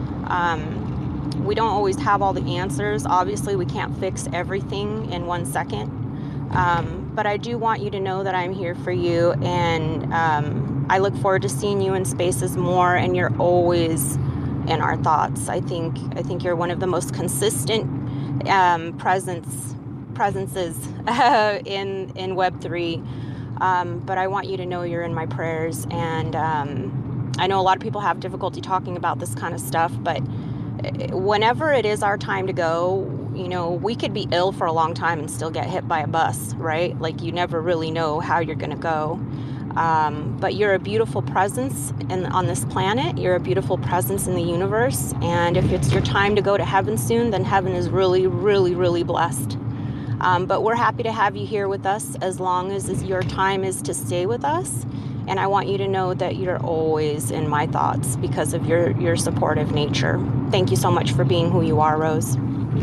We don't always have all the answers. Obviously, we can't fix everything in 1 second. But I do want you to know that I'm here for you, and I look forward to seeing you in spaces more, and you're always in our thoughts. I think you're one of the most consistent presence presences in Web3. But I want you to know you're in my prayers. And I know a lot of people have difficulty talking about this kind of stuff, but whenever it is our time to go, you know, we could be ill for a long time and still get hit by a bus, right? Like, you never really know how you're going to go. But you're a beautiful presence on this planet. You're a beautiful presence in the universe. And if it's your time to go to heaven soon, then heaven is really, really, really blessed. But we're happy to have you here with us as long as your time is to stay with us. And I want you to know that you're always in my thoughts because of your supportive nature. Thank you so much for being who you are, Rose.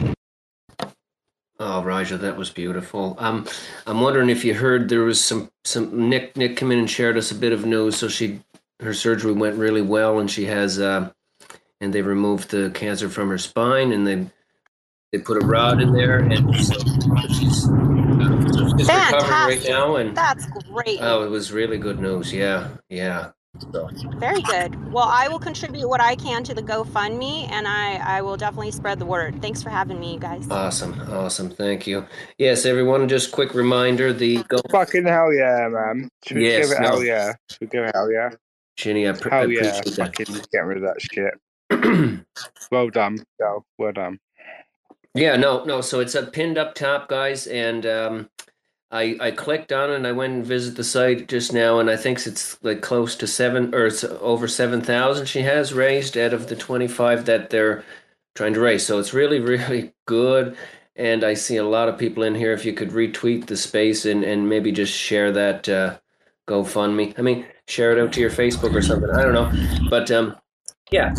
Oh, Raja, that was beautiful. I'm wondering if you heard there was some Nick came in and shared us a bit of news. So her surgery went really well, and she has and they removed the cancer from her spine, and they put a rod in there, and so she's recovering right now. And
that's great.
Oh, it was really good news. Yeah. So.
Very good. Well, I will contribute what I can to the GoFundMe, and I will definitely spread the word. Thanks for having me, you guys.
Awesome. Thank you. Yes, everyone, just quick reminder,
Fucking hell yeah, man. Should we give it hell yeah? Should we give it hell yeah?
Ginny, I
hell yeah.
appreciate that.
Fucking get rid of that shit. Well done. Yo, well done.
Yeah, no. So it's pinned up top, guys, and I clicked on it and I went and visited the site just now, and I think it's like close to it's over 7,000 she has raised out of the 25 that they're trying to raise. So it's really, really good. And I see a lot of people in here. If you could retweet the space and maybe just share that GoFundMe. I mean, share it out to your Facebook or something. I don't know. But yeah.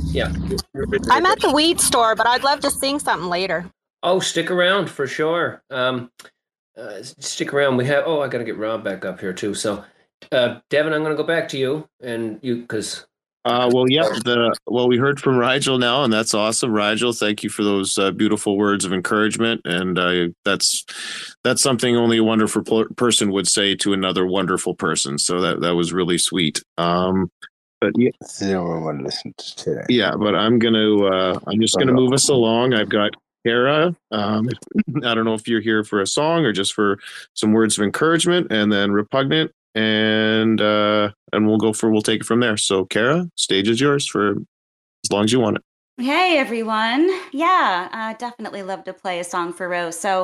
I'm at the weed store, but I'd love to sing something later.
Oh, stick around for sure. Stick around. I got to get Rob back up here too. So, Devin, I'm going to go back to you and you because.
We heard from Rigel now, and that's awesome. Rigel, thank you for those beautiful words of encouragement, and that's something only a wonderful person would say to another wonderful person. So that was really sweet. But yeah,
zero one listened to that.
Yeah, but I'm just gonna move us along. I've got Kara. I don't know if you're here for a song or just for some words of encouragement, and then Repugnant, and we'll take it from there. So Kara, stage is yours for as long as you want it.
Hey everyone. Yeah, I definitely love to play a song for Rose. So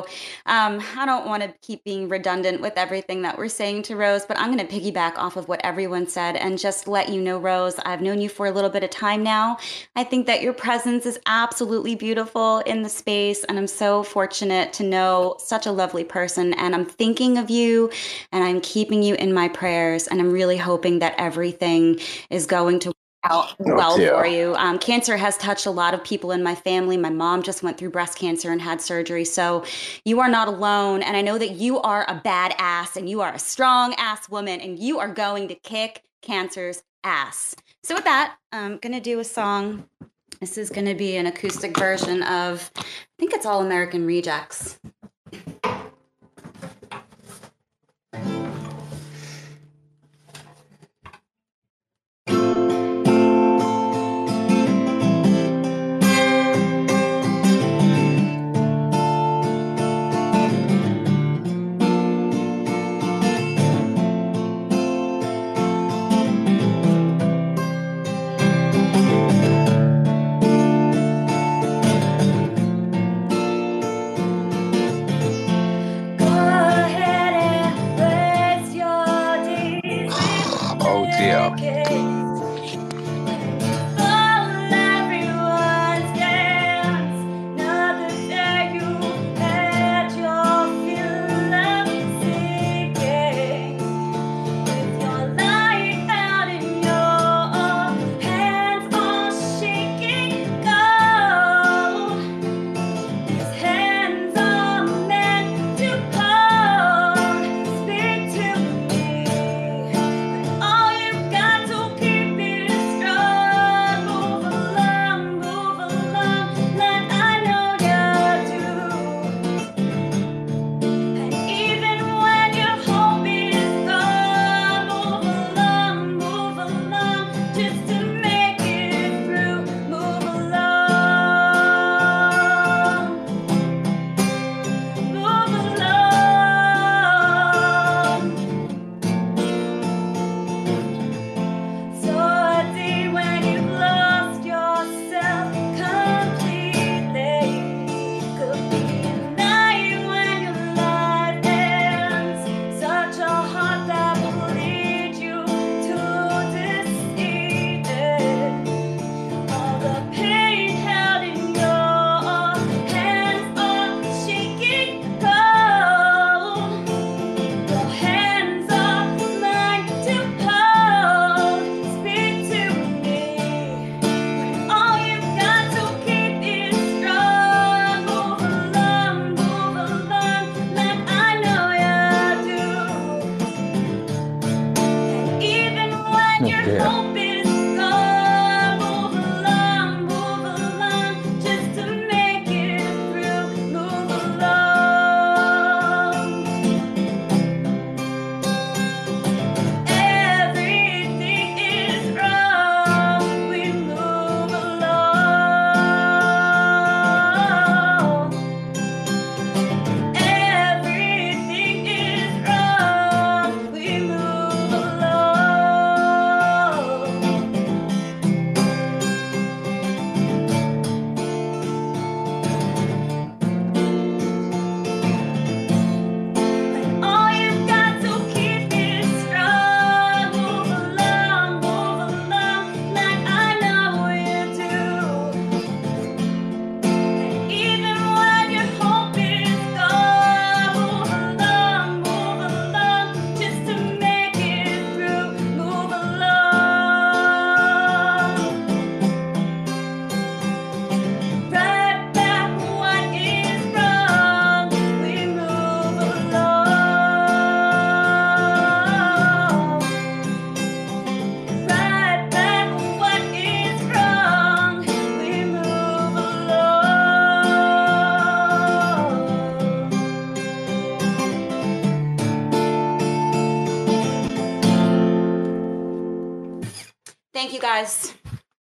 I don't want to keep being redundant with everything that we're saying to Rose, but I'm going to piggyback off of what everyone said and just let you know, Rose, I've known you for a little bit of time now. I think that your presence is absolutely beautiful in the space, and I'm so fortunate to know such a lovely person, and I'm thinking of you and I'm keeping you in my prayers, and I'm really hoping that everything is going to out well for you. Cancer has touched a lot of people in my family. My mom just went through breast cancer and had surgery. So you are not alone. And I know that you are a badass and you are a strong ass woman and you are going to kick cancer's ass. So with that, I'm going to do a song. This is going to be an acoustic version of, I think it's All American Rejects.
All you got to keep
Yeah.
Thank you, guys.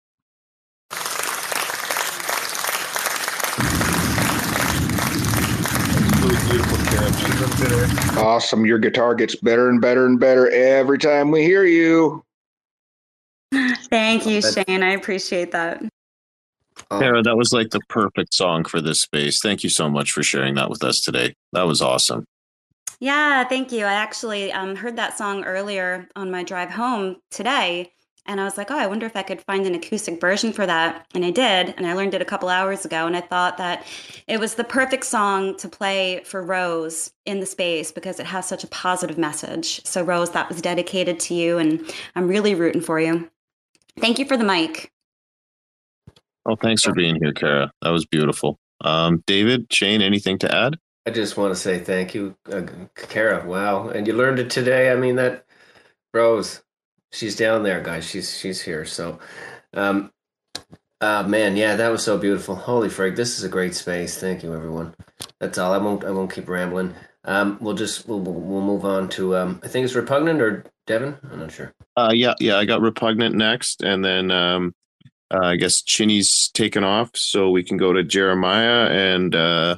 Awesome. Your guitar gets better and better and better every time we hear you.
Thank you, Shane. I appreciate that.
Kara, that was like the perfect song for this space. Thank you so much for sharing that with us today. That was awesome.
Yeah, thank you. I actually heard that song earlier on my drive home today, and I was like, oh, I wonder if I could find an acoustic version for that. And I did, and I learned it a couple hours ago, and I thought that it was the perfect song to play for Rose in the space because it has such a positive message. So, Rose, that was dedicated to you, and I'm really rooting for you. Thank you for the mic.
Oh, thanks for being here, Kara. That was beautiful. David, Shane, anything to add?
I just want to say thank you, Kara. Wow, and you learned it today. I mean, that Rose, she's down there, guys. She's here. So, man, yeah, that was so beautiful. Holy frig, this is a great space. Thank you, everyone. That's all. I won't keep rambling. We'll move on to I think it's Repugnant or Devin. I'm not sure.
Yeah, I got Repugnant next, and then I guess Chinny's taken off, so we can go to Jeremiah and.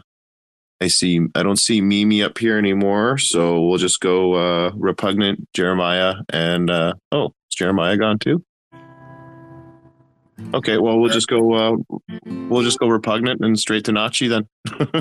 I don't see Mimi up here anymore, so we'll just go Repugnant, Jeremiah, and is Jeremiah gone too? Okay, well we'll just go Repugnant and straight to Nachi then.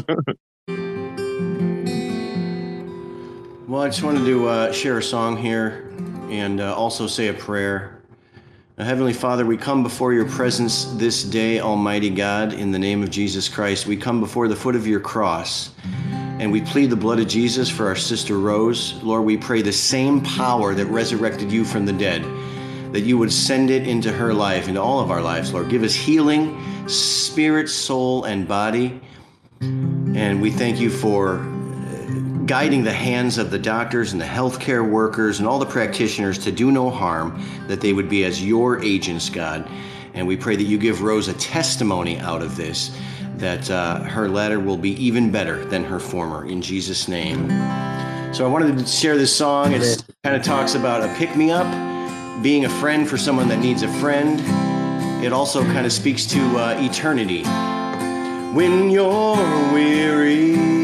Well, I just wanted to share a song here and also say a prayer. Heavenly Father, we come before your presence this day, Almighty God, in the name of Jesus Christ. We come before the foot of your cross, and we plead the blood of Jesus for our sister Rose. Lord, we pray the same power that resurrected you from the dead, that you would send it into her life, into all of our lives, Lord. Give us healing, spirit, soul, and body. And we thank you for guiding the hands of the doctors and the healthcare workers and all the practitioners to do no harm, that they would be as your agents, God. And we pray that you give Rose a testimony out of this, that her latter will be even better than her former, in Jesus' name. So I wanted to share this song. It kind of talks about a pick-me-up, being a friend for someone that needs a friend. It also kind of speaks to eternity. When you're weary,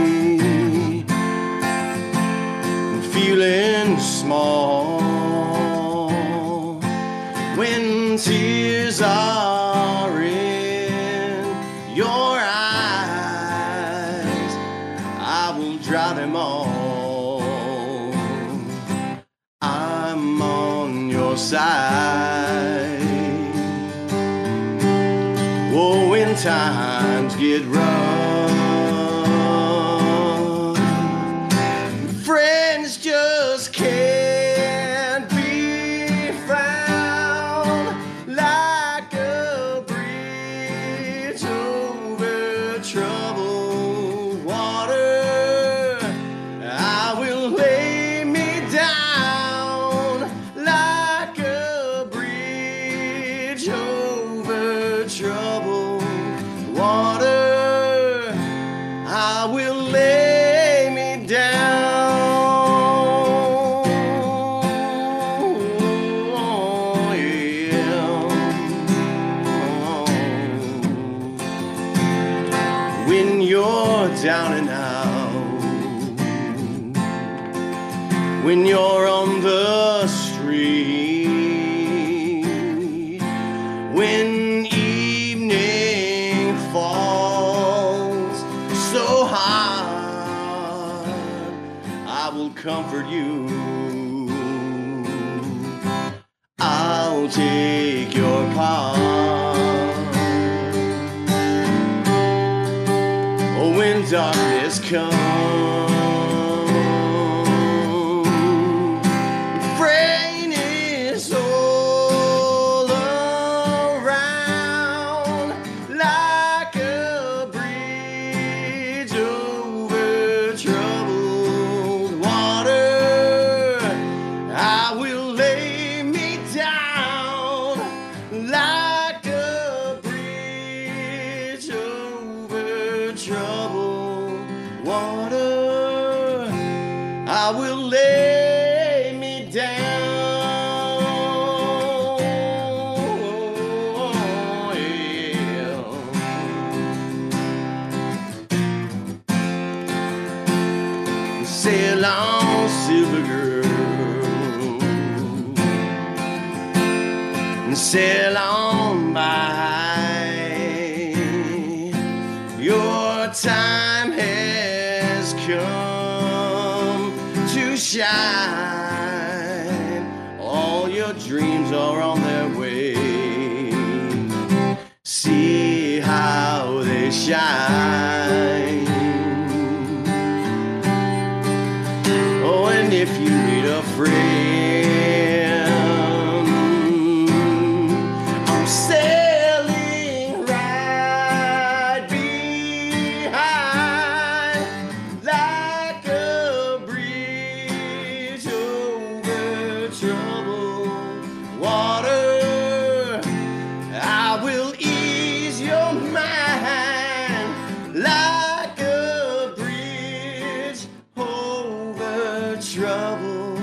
feeling small, when tears are in your eyes, I will dry them all. I'm on your side. Oh, when times get rough, friends just can't be found like a bridge over troubled water. I will lay me down like a when you're on the street, when evening falls so hard, I will comfort you. I'll take your part. Oh, when darkness comes, rain is all around, like a bridge over troubled water. I will lay me down like a bridge over troubled water. I will lay me down. Yeah. Sail on, silver girl, and sail on by. Your time has come to shine. All your dreams are on their way. See how they shine. Oh, and if you need a friend, I'm sailing right behind, like a bridge over troubled water. I will ease your mind, like a bridge over troubled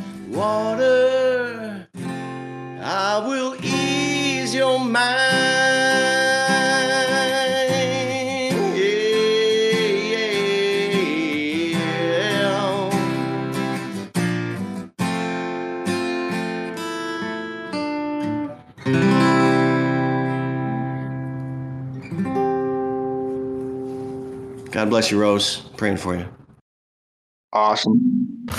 water. I will ease your mind. God bless you, Rose. Praying for you.
Awesome.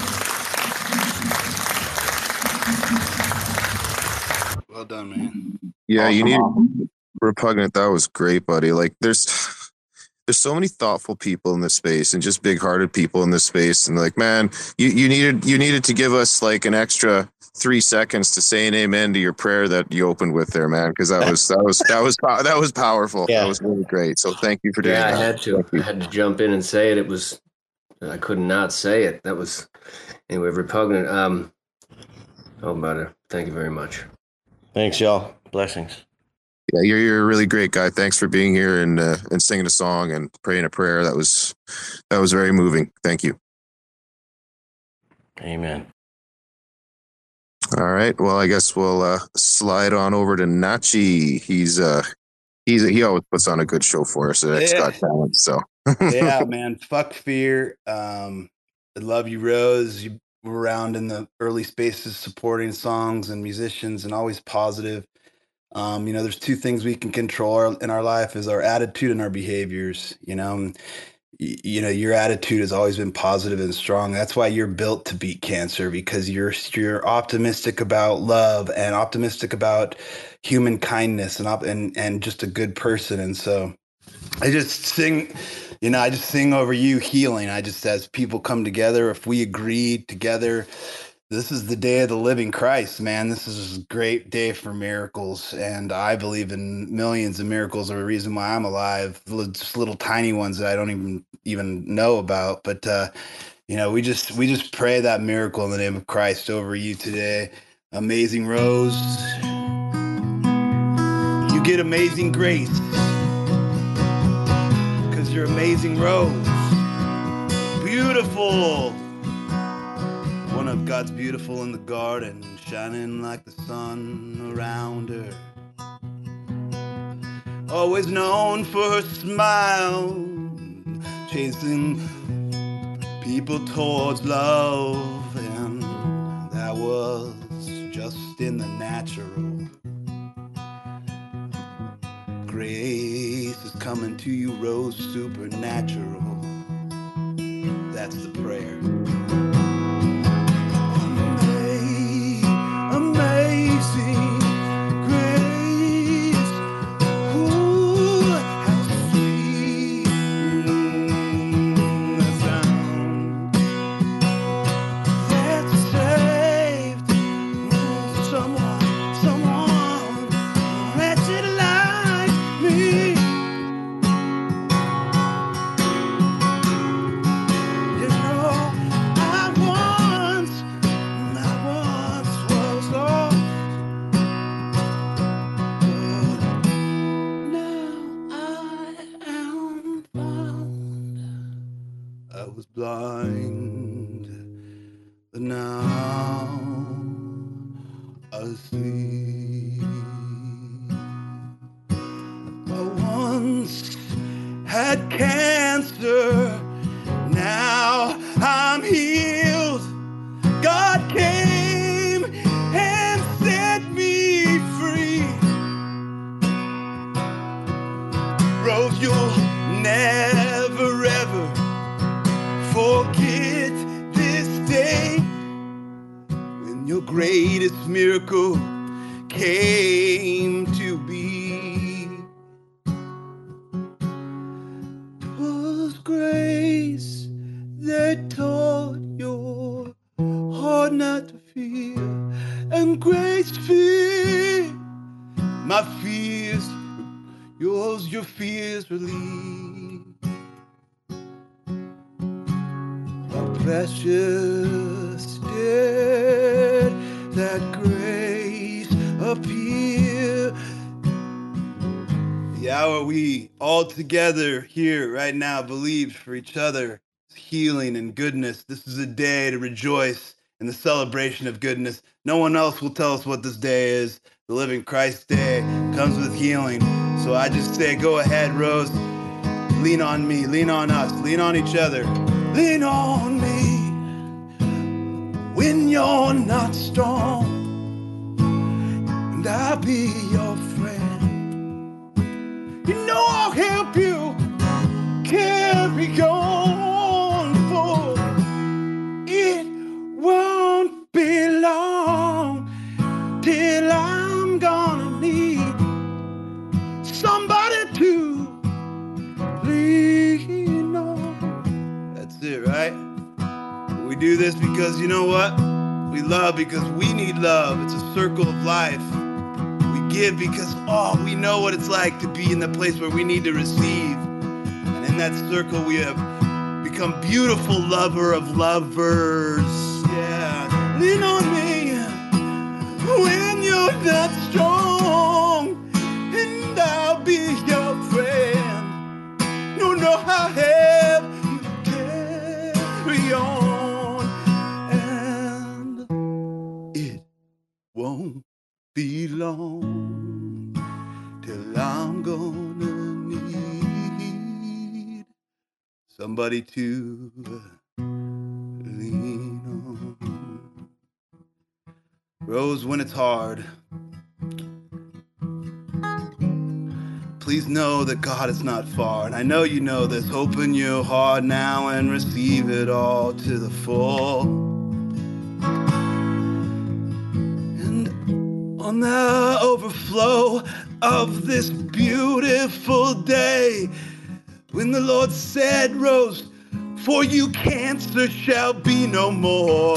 Well done, man.
Yeah, you need
Awesome.
Repugnant. That was great, buddy. Like there's so many thoughtful people in this space and just big-hearted people in this space. And like, man, you needed to give us like an extra 3 seconds to say an amen to your prayer that you opened with there, man, because that was powerful.
Yeah.
That was really great. So thank you for doing
Yeah, I
that.
had to. I had to jump in and say it. I could not say it. That was, anyway, repugnant. How about it? Thank you very much.
Thanks, y'all. Blessings.
Yeah, you're a really great guy. Thanks for being here and singing a song and praying a prayer. That was very moving. Thank you.
Amen.
All right. Well, I guess we'll slide on over to Nachi. He always puts on a good show for us at X Got Talent. So
Yeah, man. Fuck fear. I love you, Rose. You were around in the early spaces supporting songs and musicians and always positive. There's two things we can control in our life is our attitude and our behaviors, your attitude has always been positive and strong. That's why you're built to beat cancer, because you're optimistic about love and optimistic about human kindness and just a good person. And so I just sing over you healing. As people come together, if we agree together, this is the day of the living Christ, man. This is a great day for miracles. And I believe in millions of miracles are the reason why I'm alive. Just little tiny ones that I don't even know about. But, we just pray that miracle in the name of Christ over you today. Amazing Rose. You get amazing grace because you're amazing Rose. Beautiful. One of God's beautiful in the garden, shining like the sun around her. Always known for her smile, chasing people towards love and natural. Grace is coming to you, Rose, supernatural. That's the prayer. Amazing grace, ooh, how sweet the sound that saved someone wretched like me. You know, I once was lost, but now I am found. I was blind, but now I see. I once had cancer, now I'm healed. God came and set me free. Rose, you'll never ever forget this day when your greatest miracle came to be. 'Twas grace that taught your heart not to fear, and grace feared my fears, your fears relieved. How precious did that grace appear. The hour we all together here right now believed for each other, healing and goodness. This is a day to rejoice in the celebration of goodness. No one else will tell us what this day is. The Living Christ Day comes with healing. So I just say, go ahead, Rose. Lean on me, lean on us, lean on each other. Lean on me when you're not strong, and I'll be your friend. You know I'll help you carry on, for it won't be long till I'm gonna need somebody to lean on. That's it, right? We do this because you know what? We love because we need love. It's a circle of life. We give because, we know what it's like to be in the place where we need to receive. And in that circle, we have become beautiful lover of lovers. Yeah. Lean on me when you're not strong, and I'll be your friend. No, I'll have you carry on, and it won't be long till I'm gonna need somebody to lean on. Rose, when it's hard, please know that God is not far. And I know you know this. Open your heart now and receive it all to the full. And on the overflow of this beautiful day, when the Lord said, Rose, for you cancer shall be no more.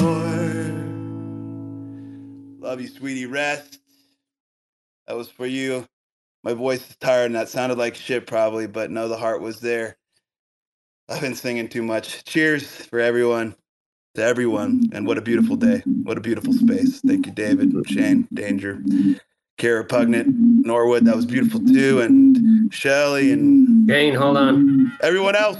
Love you, sweetie. Rest. That was for you. My voice is tired and that sounded like shit probably, but no, the heart was there. I've been singing too much. Cheers for everyone, to everyone, and what a beautiful day. What a beautiful space. Thank you, David, Shane, Danger, Kara Pugnant, Norwood. That was beautiful too, and Shelly and
Shane, hold on.
Everyone else.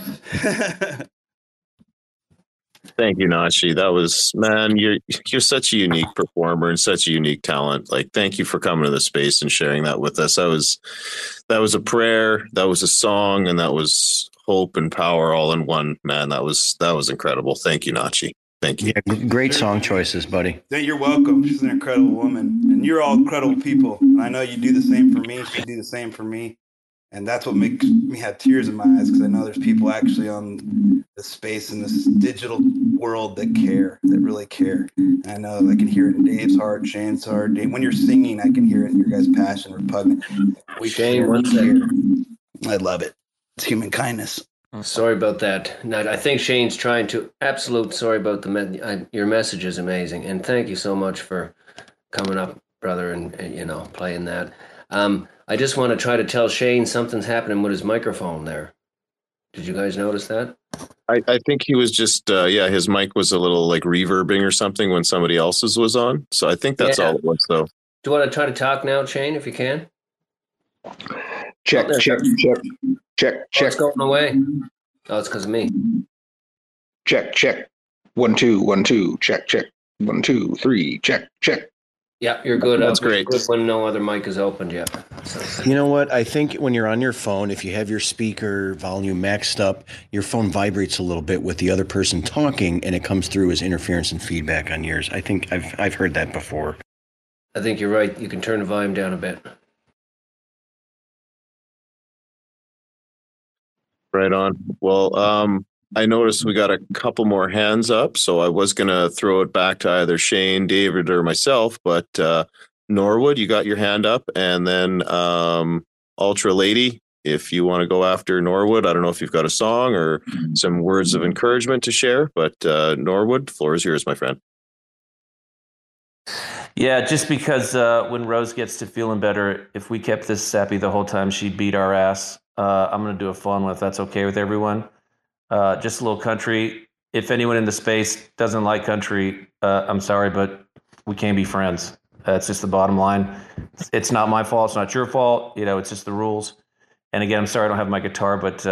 Thank you, Nachi. That was, man, you're such a unique performer and such a unique talent. Like, thank you for coming to the space and sharing that with us. That was a prayer, that was a song, and that was hope and power all in one. Man, that was incredible. Thank you, Nachi. Thank you.
Yeah, great song choices, buddy.
You're welcome. She's an incredible woman. And you're all incredible people. And I know you do the same for me. She do the same for me. And that's what makes me have tears in my eyes, because I know there's people actually on the space in this digital world that care, that really care. And I know I can hear it in Dave's heart, Shane's heart. Dave, when you're singing, I can hear it in your guys' passion, repugnant.
Shane, one second.
I love it. It's human kindness.
Sorry about that. No, I think Shane's trying to. Sorry about your message is amazing, and thank you so much for coming up, brother, and playing that. I just want to try to tell Shane something's happening with his microphone there. Did you guys notice that?
I think he was just his mic was a little like reverbing or something when somebody else's was on. So I think that's all it was, though.
Do you want to try to talk now, Shane, if you can?
Check.
Oh, it's going away. Oh, it's because of me.
Check. 1 2 1 2. Check. 1 2 3. Check.
Yeah, you're good.
That's great.
Good when no other mic is opened yet. So.
You know what? I think when you're on your phone, if you have your speaker volume maxed up, your phone vibrates a little bit with the other person talking, and it comes through as interference and feedback on yours. I think I've heard that before.
I think you're right. You can turn the volume down a bit.
Right on. Well, I noticed we got a couple more hands up, so I was going to throw it back to either Shane, David, or myself, but Norwood, you got your hand up, and then Ultra Lady, if you want to go after Norwood. I don't know if you've got a song or some words of encouragement to share, but Norwood, the floor is yours, my friend.
Yeah, just because when Rose gets to feeling better, if we kept this sappy the whole time, she'd beat our ass. I'm going to do a fun one if that's okay with everyone. Just a little country. If anyone in the space doesn't like country, I'm sorry, but we can't be friends. That's just the bottom line. It's not my fault. It's not your fault. It's just the rules. And again, I'm sorry I don't have my guitar, but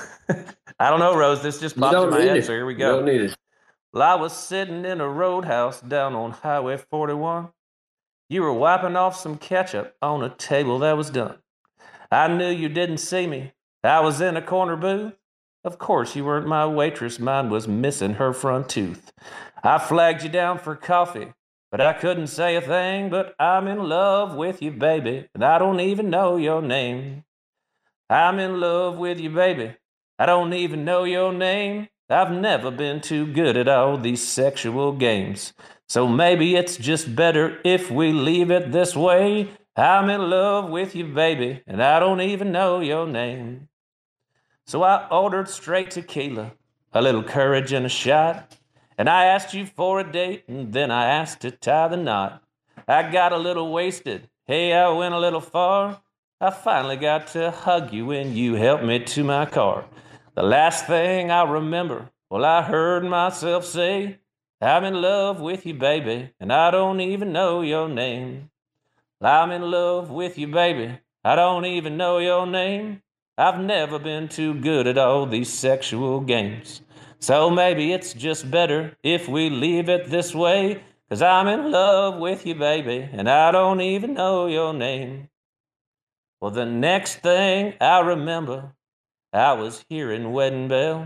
I don't know, Rose. This just popped in my head, so here we go.
You don't need it.
Well, I was sitting in a roadhouse down on Highway 41. You were wiping off some ketchup on a table that was done. I knew you didn't see me. I was in a corner booth. Of course you weren't my waitress. Mine was missing her front tooth. I flagged you down for coffee, but I couldn't say a thing. But I'm in love with you, baby, and I don't even know your name. I'm in love with you, baby. I don't even know your name. I've never been too good at all these sexual games. So maybe it's just better if we leave it this way. I'm in love with you, baby, and I don't even know your name. So I ordered straight tequila, a little courage and a shot. And I asked you for a date, and then I asked to tie the knot. I got a little wasted. Hey, I went a little far. I finally got to hug you when you helped me to my car. The last thing I remember, well, I heard myself say, I'm in love with you, baby, and I don't even know your name. I'm in love with you, baby, I don't even know your name. I've never been too good at all these sexual games. So maybe it's just better if we leave it this way. 'Cause I'm in love with you, baby, and I don't even know your name. Well, the next thing I remember, I was hearing wedding bells,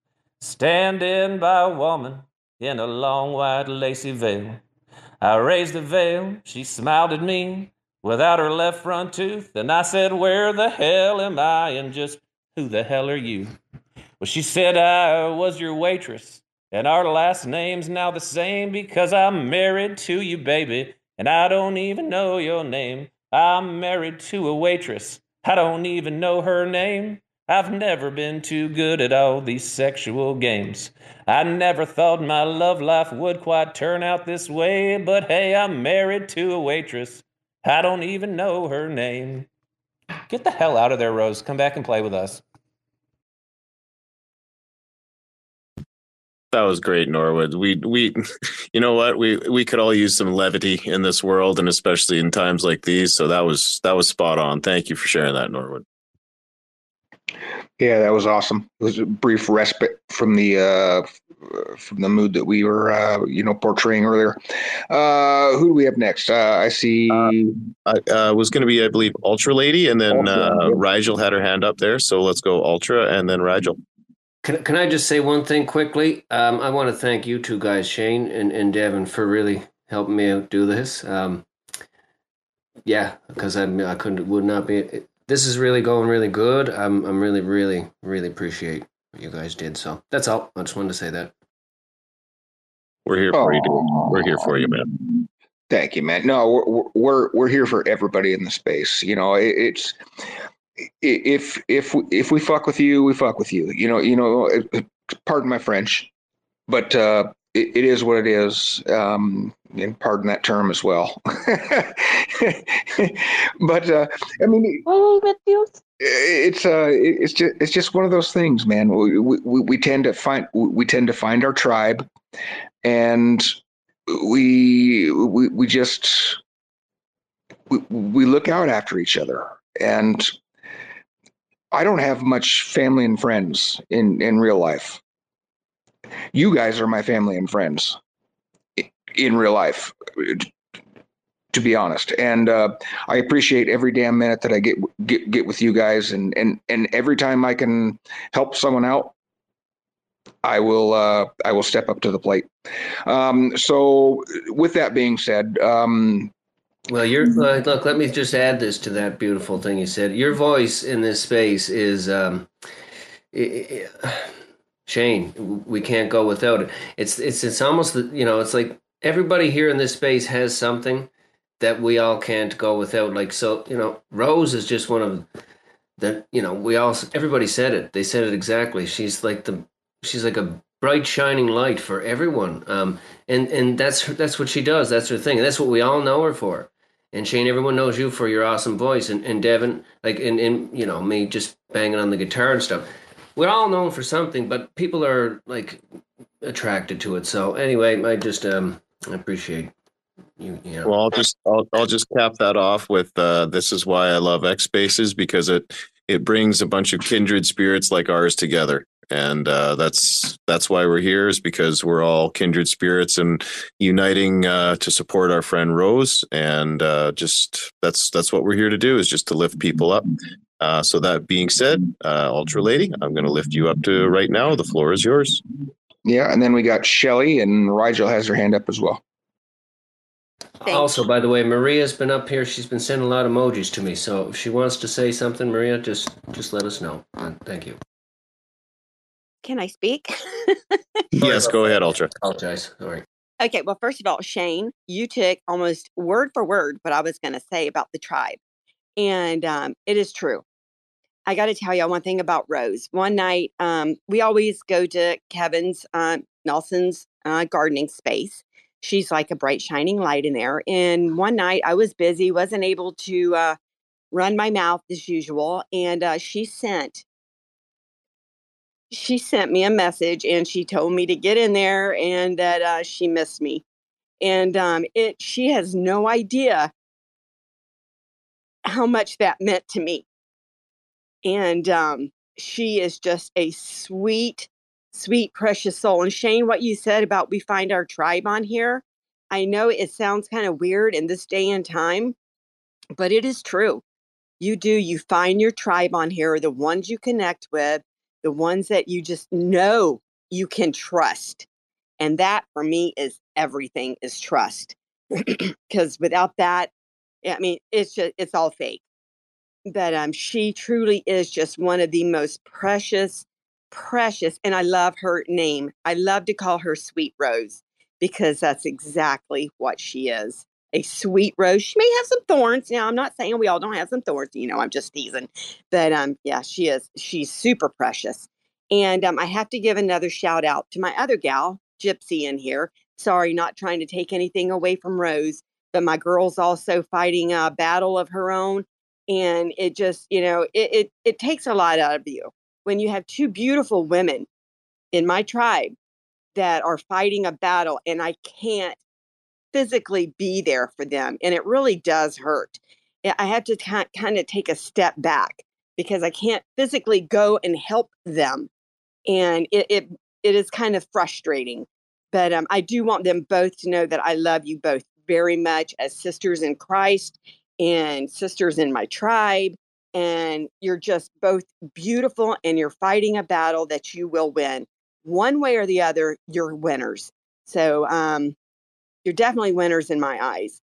standing by a woman in a long white lacy veil. I raised the veil, she smiled at me without her left front tooth, and I said, where the hell am I, and just who the hell are you? Well, she said, I was your waitress, and our last name's now the same because I'm married to you, baby, and I don't even know your name. I'm married to a waitress, I don't even know her name. I've never been too good at all these sexual games. I never thought my love life would quite turn out this way, but hey, I'm married to a waitress. I don't even know her name. Get the hell out of there, Rose. Come back and play with us.
That was great, Norwood. We you know what? We could all use some levity in this world, and especially in times like these. So that was spot on. Thank you for sharing that, Norwood.
Yeah, that was awesome. It was a brief respite from the mood that we were, portraying earlier. Who do we have next? I see.
Was going to be, I believe, Ultra Lady, and then Rigel had her hand up there. So let's go Ultra, and then Rigel.
Can I just say one thing quickly? I want to thank you two guys, Shane and Devin, for really helping me out do this. yeah, because I couldn't would not be. This is really going really good. I'm really really appreciate what you guys did. So that's all. I just wanted to say that.
We're here for you, dude. We're here for you, man.
Thank you, man. No, we're here for everybody in the space. You know, it's if we fuck with you, we fuck with you. You know. Pardon my French, but it is what it is. And pardon that term as well. But I mean, it's just one of those things, man. We tend to find our tribe, and we look out after each other. And I don't have much family and friends in real life. You guys are my family and friends in real life, to be honest. And I appreciate every damn minute that I get with you guys. And every time I can help someone out, I will step up to the plate. So with that being said,
well, look. Let me just add this to that beautiful thing you said. Your voice in this space is Shane. We can't go without it. It's almost, you know, it's like everybody here in this space has something that we all can't go without. Like, so, you know, Rose is just one of the, you know, everybody said it. They said it exactly. She's like a bright shining light for everyone. And that's what she does. That's her thing. And that's what we all know her for. And Shane, everyone knows you for your awesome voice. And Devin, like, and you know, me just banging on the guitar and stuff. We're all known for something, but people are like attracted to it. So anyway, I just appreciate you know.
Well, I'll just cap that off with this is why I love X Spaces, because it brings a bunch of kindred spirits like ours together. And that's why we're here, is because we're all kindred spirits and uniting to support our friend Rose. And just that's what we're here to do, is just to lift people up. So that being said, Ultra Lady, I'm going to lift you up to right now. The floor is yours.
Yeah, and then we got Shelly, and Rigel has her hand up as well.
Also, by the way, Maria's been up here. She's been sending a lot of emojis to me. So if she wants to say something, Maria, just let us know. Thank you.
Can I speak?
Yes, go ahead, Ultra.
Apologize. All right.
Okay, well, first of all, Shane, you took almost word for word what I was going to say about the tribe. And it is true. I got to tell you one thing about Rose. One night, we always go to Kevin's, Nelson's gardening space. She's like a bright, shining light in there. And one night I was busy, wasn't able to run my mouth as usual. And she sent me a message, and she told me to get in there, and that she missed me. And she has no idea how much that meant to me. And she is just a sweet, sweet, precious soul. And Shane, what you said about we find our tribe on here, I know it sounds kind of weird in this day and time, but it is true. You do. You find your tribe on here, the ones you connect with, the ones that you just know you can trust. And that for me is everything, is trust. Because without that, I mean, it's all fake. But she truly is just one of the most precious, and I love her name. I love to call her Sweet Rose, because that's exactly what she is. A sweet rose. She may have some thorns. Now, I'm not saying we all don't have some thorns. You know, I'm just teasing. But yeah, she is. She's super precious. And I have to give another shout out to my other gal, Gypsy, in here. Sorry, not trying to take anything away from Rose, but my girl's also fighting a battle of her own. And it just, you know, it takes a lot out of you when you have two beautiful women in my tribe that are fighting a battle, and I can't physically be there for them. And it really does hurt. I have to kind of take a step back, because I can't physically go and help them. And it is kind of frustrating. But I do want them both to know that I love you both very much as sisters in Christ and sisters in my tribe. And you're just both beautiful, and you're fighting a battle that you will win. One way or the other, you're winners. So you're definitely winners in my eyes.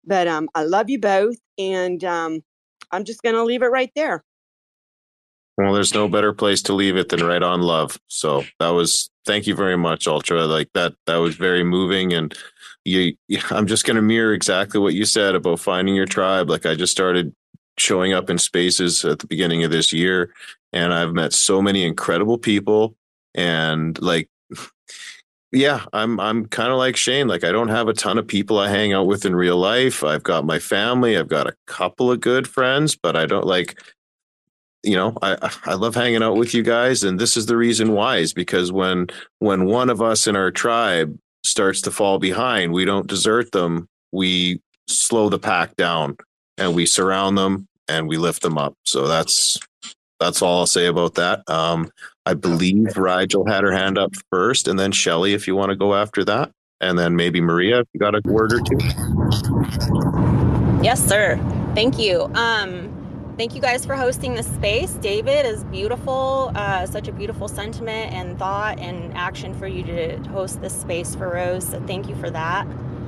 But I love you both, and I'm just going to leave it right there.
Well, there's no better place to leave it than right on love. So thank you very much, Ultra. Like that was very moving. And I'm just going to mirror exactly what you said about finding your tribe. Like I just started showing up in spaces at the beginning of this year, and I've met so many incredible people. And like, yeah, I'm kind of like Shane. Like I don't have a ton of people I hang out with in real life. I've got my family. I've got a couple of good friends, but I don't like, I love hanging out with you guys. And this is the reason why, is because when one of us in our tribe starts to fall behind, we don't desert them. We slow the pack down and we surround them and we lift them up. So that's all I'll say about that. I believe Rigel had her hand up first, and then Shelly, if you want to go after that. And then maybe Maria, if you got a word or two.
Yes, sir. Thank you. Thank you guys for hosting this space. David, is beautiful. Such a beautiful sentiment and thought and action for you to host this space for Rose. So thank you for that.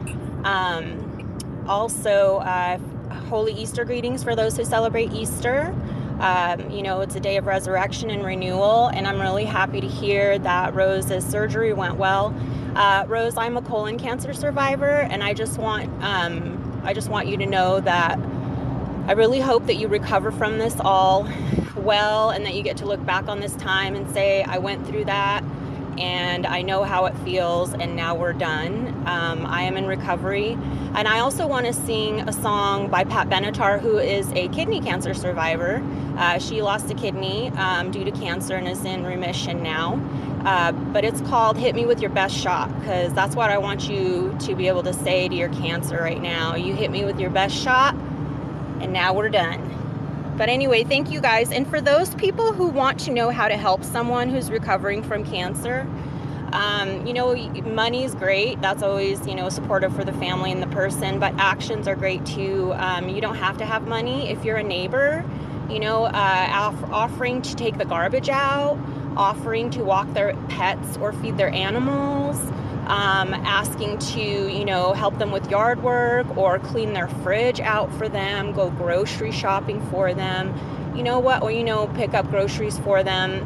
Also, holy Easter greetings for those who celebrate Easter. It's a day of resurrection and renewal, and I'm really happy to hear that Rose's surgery went well. Rose, I'm a colon cancer survivor, and I just want you to know that I really hope that you recover from this all well, and that you get to look back on this time and say, I went through that and I know how it feels, and now we're done. I am in recovery. And I also want to sing a song by Pat Benatar, who is a kidney cancer survivor. She lost a kidney due to cancer and is in remission now. But it's called Hit Me With Your Best Shot, because that's what I want you to be able to say to your cancer right now. You hit me with your best shot, and now we're done. But anyway, thank you guys. And for those people who want to know how to help someone who's recovering from cancer, money's great. That's always, supportive for the family and the person, but actions are great too. You don't have to have money. If you're a neighbor, offering to take the garbage out, offering to walk their pets or feed their animals, asking to, help them with yard work or clean their fridge out for them, go grocery shopping for them, pick up groceries for them.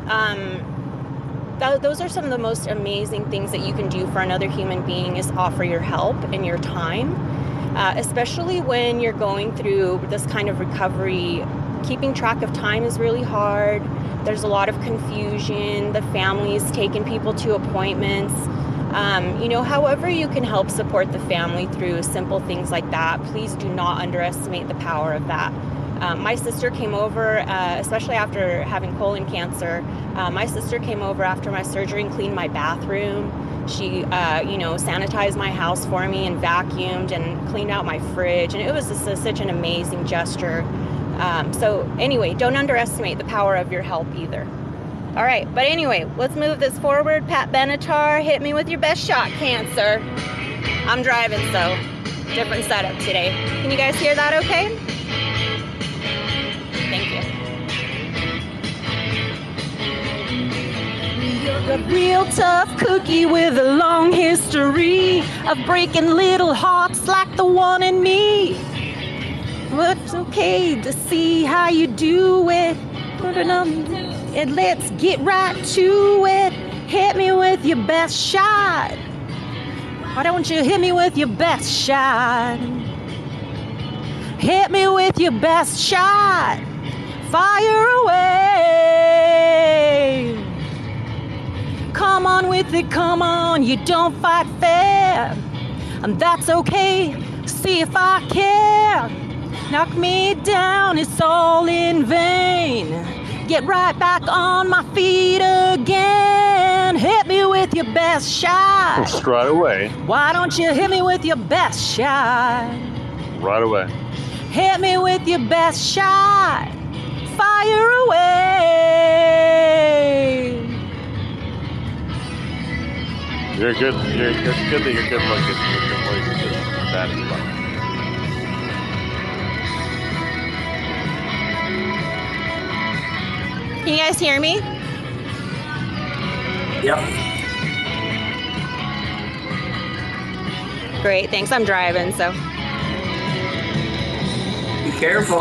Those are some of the most amazing things that you can do for another human being, is offer your help and your time, especially when you're going through this kind of recovery. Keeping track of time is really hard. There's a lot of confusion. The family's taking people to appointments. However you can help support the family through simple things like that, please do not underestimate the power of that. My sister came over, especially after having colon cancer. My sister came over after my surgery and cleaned my bathroom. She, sanitized my house for me and vacuumed and cleaned out my fridge. And it was just such an amazing gesture. So anyway, don't underestimate the power of your help either. All right, but anyway, let's move this forward. Pat Benatar, Hit Me With Your Best Shot, Cancer. I'm driving, so different setup today. Can you guys hear that okay? Thank you.
You're a real tough cookie with a long history of breaking little hearts like the one in me. But it's okay to see how you do it. Put it on, and let's get right to it. Hit me with your best shot. Why don't you hit me with your best shot? Hit me with your best shot. Fire away. Come on with it, come on. You don't fight fair, and that's okay. See if I care. Knock me down, it's all in vain. Get right back on my feet again. Hit me with your best shot.
Right away.
Why don't you hit me with your best shot?
Right away.
Hit me with your best shot. Fire away.
You're good. It's good that you're good looking. That is fun.
Can you guys hear me?
Yep.
Great, thanks. I'm driving, so.
Be careful.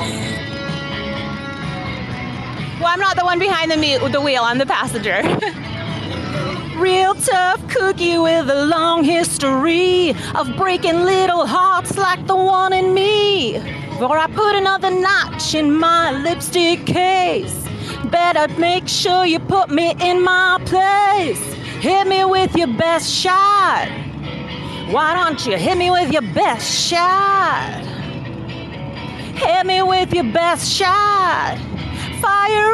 Well, I'm not the one behind the wheel. I'm the passenger. Real tough cookie with a long history of breaking little hearts like the one in me. Before I put another notch in my lipstick case, better make sure you put me in my place. Hit me with your best shot. Why don't you hit me with your best shot? Hit me with your best shot. Fire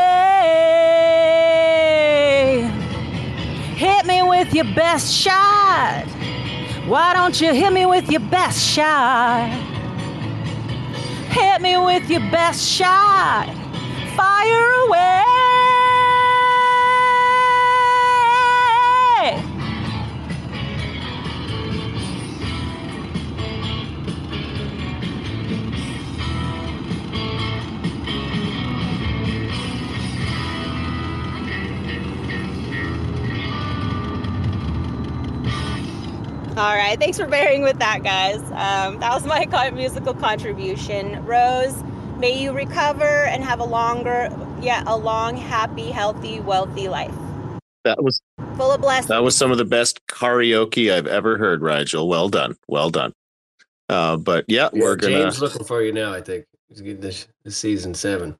away. Hit me with your best shot. Why don't you hit me with your best shot? Hit me with your best shot. Fire away. All right, thanks for bearing with that, guys. That was my musical contribution. Rose, may you recover and have a long, happy, healthy, wealthy life.
That was
full of blessings.
That was some of the best karaoke I've ever heard, Rigel. Well done. Well done. But yeah, we're gonna.
James looking for you now, I think. He's getting this season 7.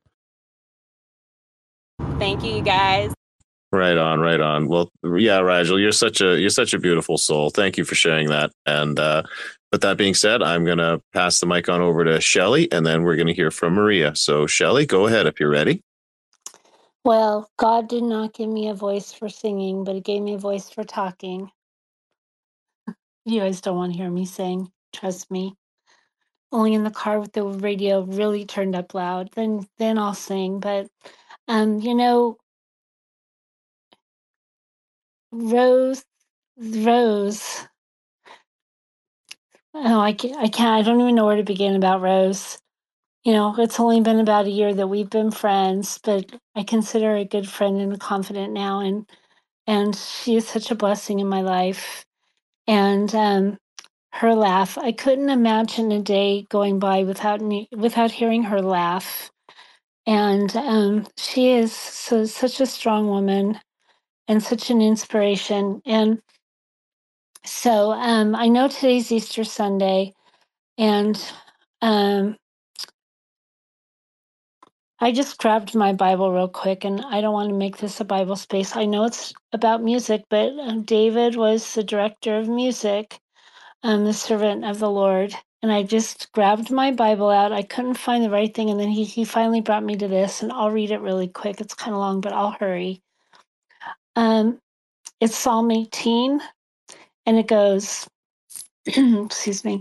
Thank you, you guys.
Right on, right on. Well, yeah, Rigel, you're such a beautiful soul. Thank you for sharing that. And with that being said, I'm gonna pass the mic on over to Shelley, and then we're gonna hear from Maria. So, Shelley, go ahead if you're ready.
Well, God did not give me a voice for singing, but He gave me a voice for talking. You guys don't want to hear me sing, trust me. Only in the car with the radio really turned up loud. Then I'll sing. But Rose. Oh, I can't. I don't even know where to begin about Rose. It's only been about a year that we've been friends, but I consider her a good friend and a confidant now, and she is such a blessing in my life. And her laugh, I couldn't imagine a day going by without hearing her laugh. And she is such a strong woman and such an inspiration. And so I know today's Easter Sunday, and I just grabbed my Bible real quick, and I don't want to make this a Bible space. I know it's about music, but David was the director of music, the servant of the Lord. And I just grabbed my Bible out. I couldn't find the right thing, and then he finally brought me to this, and I'll read it really quick. It's kind of long, but I'll hurry. It's Psalm 18, and it goes, excuse me.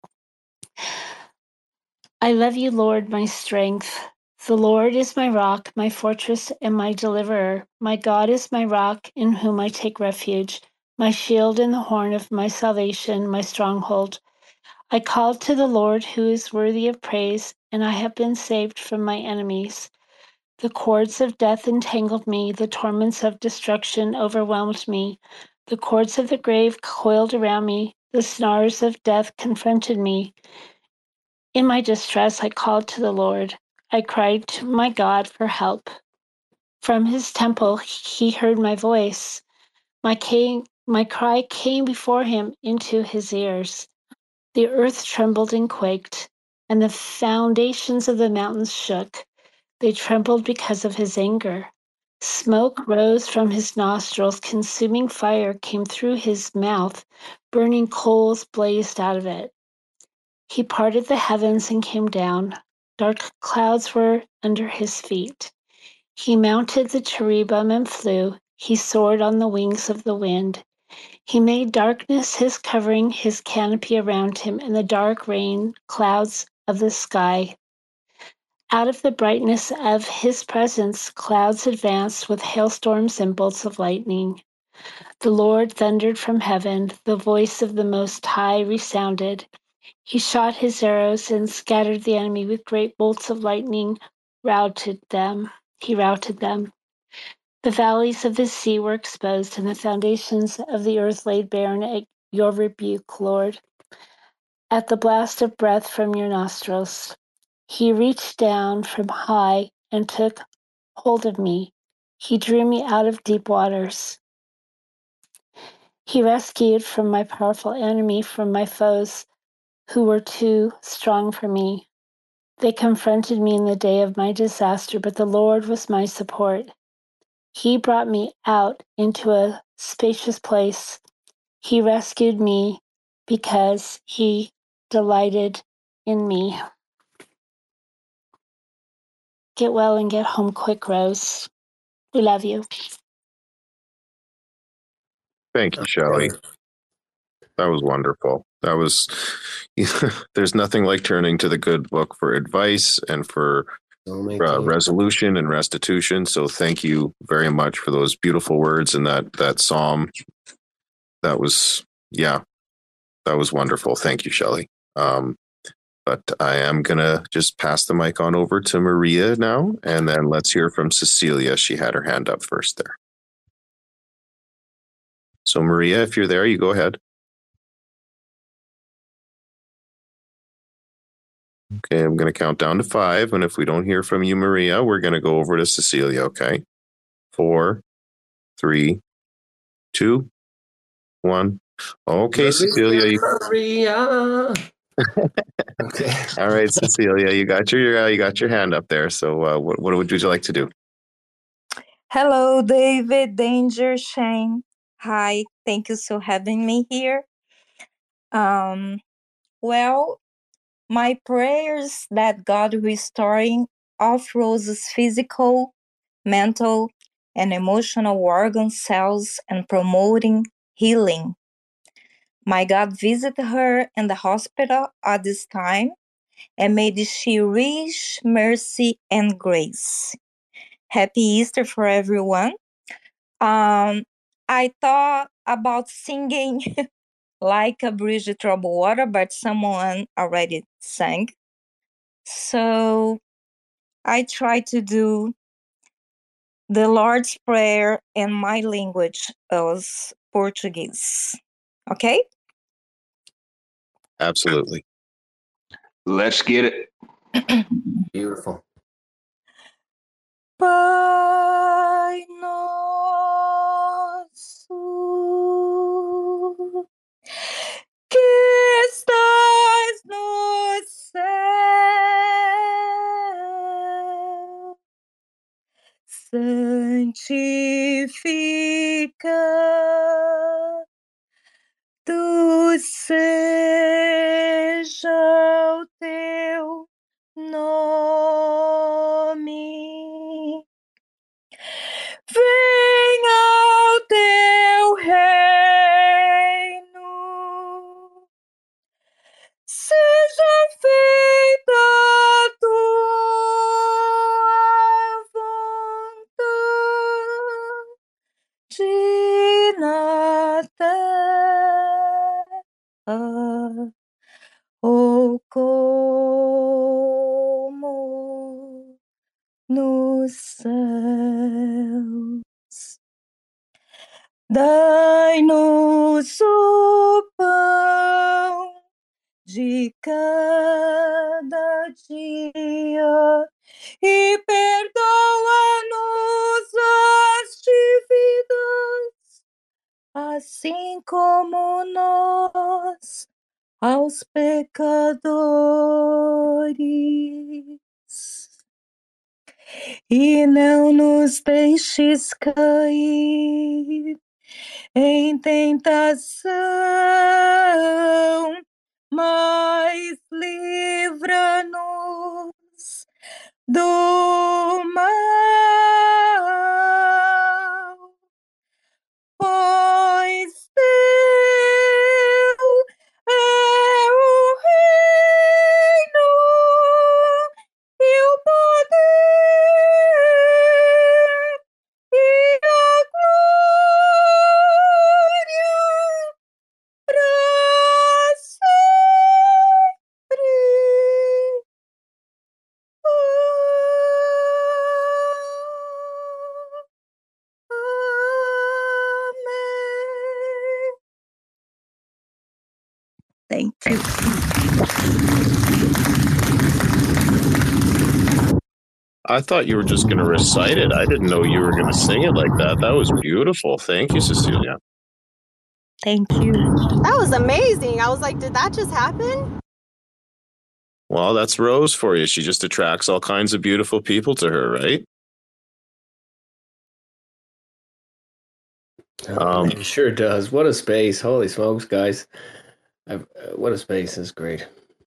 I love you, Lord, my strength. The Lord is my rock, my fortress, and my deliverer. My God is my rock, in whom I take refuge, my shield and the horn of my salvation, my stronghold. I called to the Lord, who is worthy of praise, and I have been saved from my enemies. The cords of death entangled me, the torments of destruction overwhelmed me. The cords of the grave coiled around me, the snars of death confronted me. In my distress, I called to the Lord. I cried to my God for help. From his temple, he heard my voice. My cry came before him into his ears. The earth trembled and quaked, and the foundations of the mountains shook. They trembled because of his anger. Smoke rose from his nostrils, consuming fire came through his mouth, burning coals blazed out of it. He parted the heavens and came down. Dark clouds were under his feet. He mounted the cherubim and flew. He soared on the wings of the wind. He made darkness his covering, his canopy around him, and the dark rain clouds of the sky. Out of the brightness of his presence, clouds advanced with hailstorms and bolts of lightning. The Lord thundered from heaven. The voice of the Most High resounded. He shot his arrows and scattered the enemy with great bolts of lightning. He routed them. The valleys of the sea were exposed, and the foundations of the earth laid bare at your rebuke, Lord. At the blast of breath from your nostrils, He reached down from high and took hold of me. He drew me out of deep waters. He rescued from my powerful enemy, from my foes who were too strong for me. They confronted me in the day of my disaster, but the Lord was my support. He brought me out into a spacious place. He rescued me because he delighted in me. Get well and get home quick, Rose. We love you.
Thank you, Shelley. That was wonderful. That was, there's nothing like turning to the good book for advice and for resolution and restitution. So thank you very much for those beautiful words and that psalm. That was, that was wonderful. Thank you, Shelley. But I am going to just pass the mic on over to Maria now, and then let's hear from Cecilia. She had her hand up first there. So Maria, if you're there, you go ahead. Okay, I'm going to count down to 5, and if we don't hear from you, Maria, we're going to go over to Cecilia, okay? 4, 3, 2, 1. Okay, Cecilia.
Maria. Okay.
All right, Cecilia, you got your hand up there. So what would you like to do?
Hello, David, Danger, Shane. Hi, thank you for having me here. Well, my prayers that God restoring of Rose's physical, mental, and emotional organ cells and promoting healing. My God visit her in the hospital at this time, and may she reach mercy and grace. Happy Easter for everyone. I thought about singing Like a Bridge of Troubled Water, but someone already sang. So I try to do the Lord's Prayer in my language as Portuguese. Okay?
Absolutely.
Let's get it.
Beautiful.
Pai nosso que estás no céu, santificado seja o teu nome. Venha o teu reino, seja feita a tua vontade na terra, ou como nos céus. Dai-nos o pão de cada dia e perdoa-nos as dívidas, assim como nós aos pecadores. E não nos deixes cair em tentação, mas livra-nos do mal. Pois teu é o reino e o poder e a glória para sempre. Thank you.
I thought you were just going to recite it. I didn't know you were going to sing it like that. That was beautiful. Thank you, Cecilia.
Thank you.
That was amazing. I was like, did that just happen?
Well, that's Rose for you. She just attracts all kinds of beautiful people to her, right?
It sure does. What a space. Holy smokes, guys. What a space. That's great.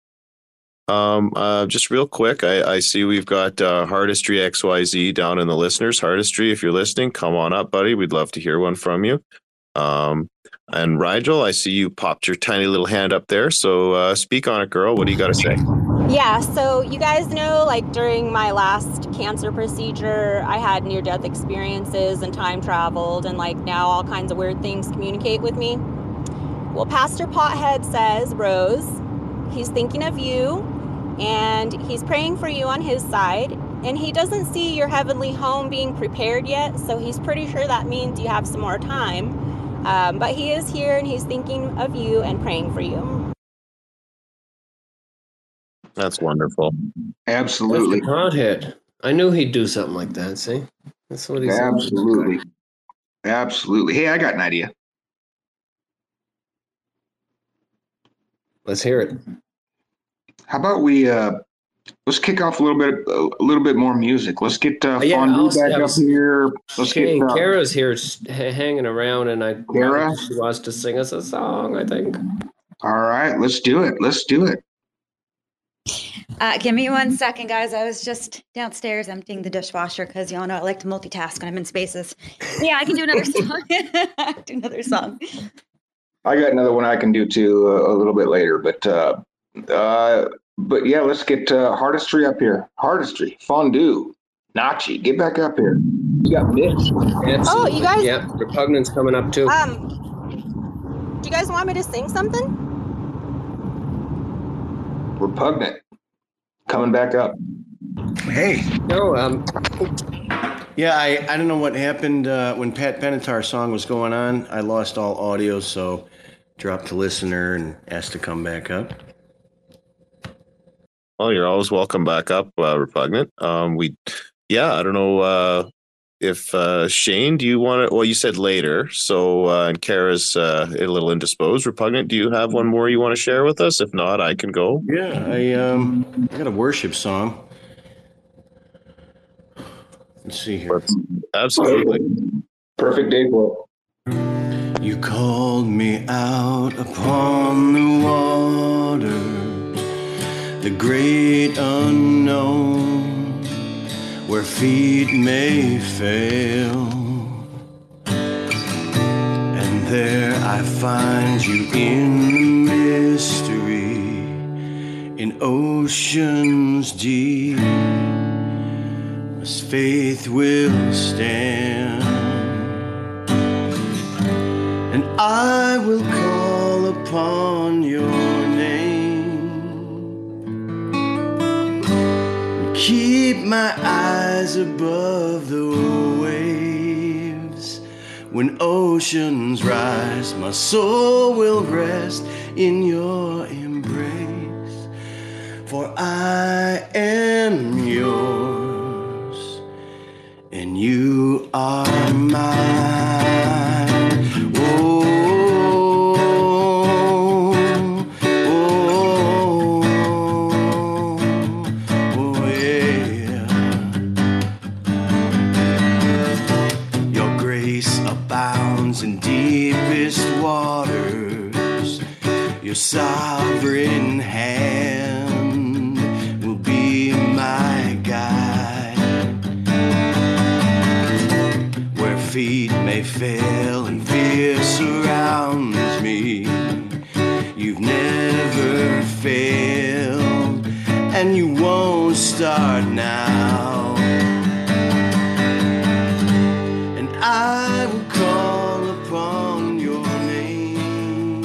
Just real quick, I see we've got Hardistry XYZ down in the listeners. Hardistry, if you're listening, come on up, buddy. We'd love to hear one from you. And Rigel, I see you popped your tiny little hand up there. So speak on it, girl. What do you got to say?
Yeah, so you guys know, like during my last cancer procedure, I had near-death experiences and time traveled, and like now all kinds of weird things communicate with me. Well, Pastor Pothead says, Rose, he's thinking of you, and he's praying for you on his side, and he doesn't see your heavenly home being prepared yet, so he's pretty sure that means you have some more time. But he is here, and he's thinking of you and praying for you.
That's wonderful.
Absolutely.
That's the pothead. I knew he'd do something like that, see? That's what he's
Absolutely. Absolutely. Hey, I got an idea.
Let's hear it.
How about we let's kick off a little bit more music. Let's get Fondue back up here. Let's
Shane,
get
Kara's here hanging around, and
Kara?
she wants to sing us a song, I think.
All right, let's do it. Let's do it.
Give me 1 second, guys. I was just downstairs emptying the dishwasher because y'all know I like to multitask when I'm in spaces. Yeah, I can do another song. Do another song.
I got another one I can do too a little bit later, but yeah, let's get Hardistry up here. Hardistry, Fondue, Nachi, get back up here. You got Mitch.
Oh, you guys.
Yeah, Repugnant's coming up too.
Do you guys want me to sing something?
Repugnant, coming back up.
Hey.
No,
Yeah, I don't know what happened when Pat Benatar's song was going on. I lost all audio, so dropped the listener and asked to come back up.
Well, you're always welcome back up, Repugnant. I don't know if Shane, do you want to? Well, you said later, so and Kara's a little indisposed. Repugnant, do you have one more you want to share with us? If not, I can go.
Yeah, I got a worship song. Let's see here.
Absolutely.
Perfect day for
it. You called me out upon the waters, the great unknown, where feet may fail. And there I find you in the mystery, in oceans deep. Faith will stand, and I will call upon your name, keep my eyes above the waves. When oceans rise, my soul will rest in your embrace, for I am yours. And you are mine. Oh, oh, oh, yeah. Your grace abounds in deepest waters. Your sovereign hand will be my guide. Feet may fail and fear surrounds me. You've never failed, and you won't start now. And I will call upon your name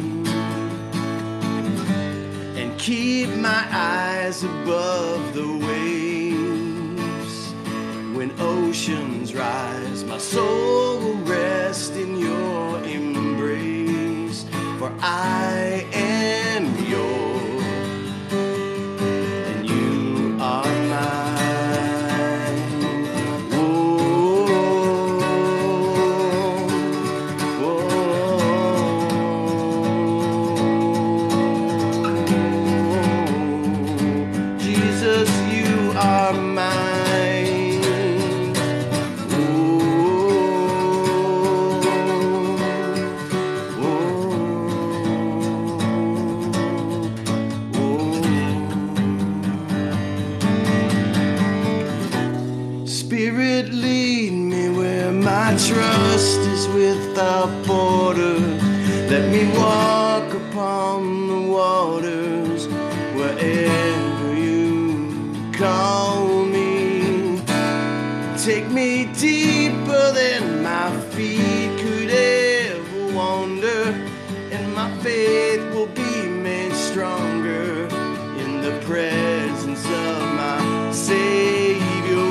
and keep my eyes above the waves. When oceans rise, my soul will rest in your embrace, for I am yours, and you are mine. my trust is without borders. Let me walk upon the waters wherever you call me. Take me deeper than my feet could ever wander, and my faith will be made stronger in the presence of my Savior.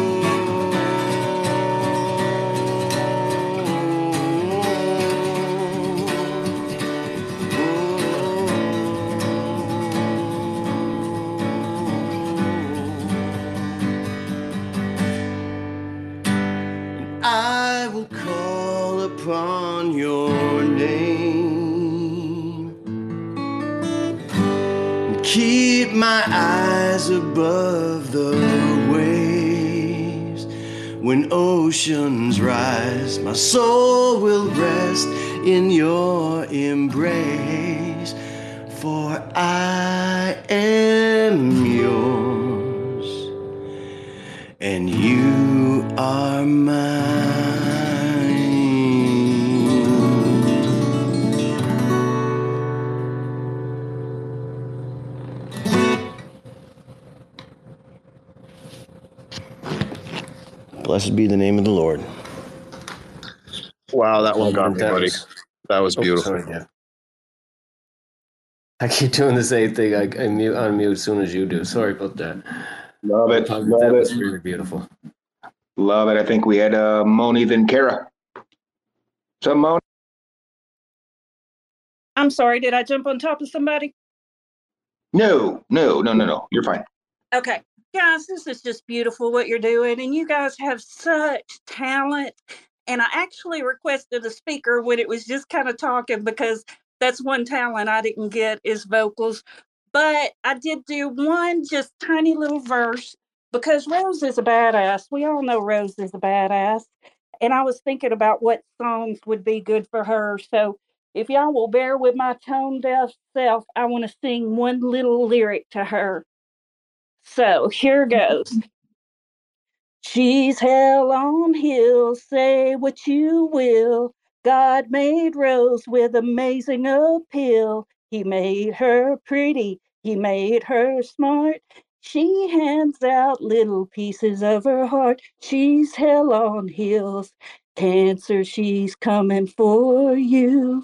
I will call upon your name and keep my eyes above the waves. When oceans rise, my soul will rest in your embrace, for I am yours and you are mine. Blessed be the name of the Lord.
Wow, that one got me, buddy. That was beautiful.
Sorry, yeah. I keep doing the same thing. I unmute as soon as you do. Sorry about that.
Love it.
That
Love
was
it.
really beautiful.
Love it. I think we had Moni, then Kara. What's up, Moni?
I'm sorry, did I jump on top of somebody?
No. You're fine.
Okay. Guys, this is just beautiful what you're doing, and you guys have such talent. And I actually requested a speaker when it was just kind of talking, because that's one talent I didn't get is vocals. But I did do one just tiny little verse, because Rose is a badass. We all know Rose is a badass. And I was thinking about what songs would be good for her. So if y'all will bear with my tone deaf self, I want to sing one little lyric to her. So here goes. She's hell on hills, say what you will. God made Rose with amazing appeal. He made her pretty, he made her smart. She hands out little pieces of her heart. She's hell on hills. Cancer, she's coming for you.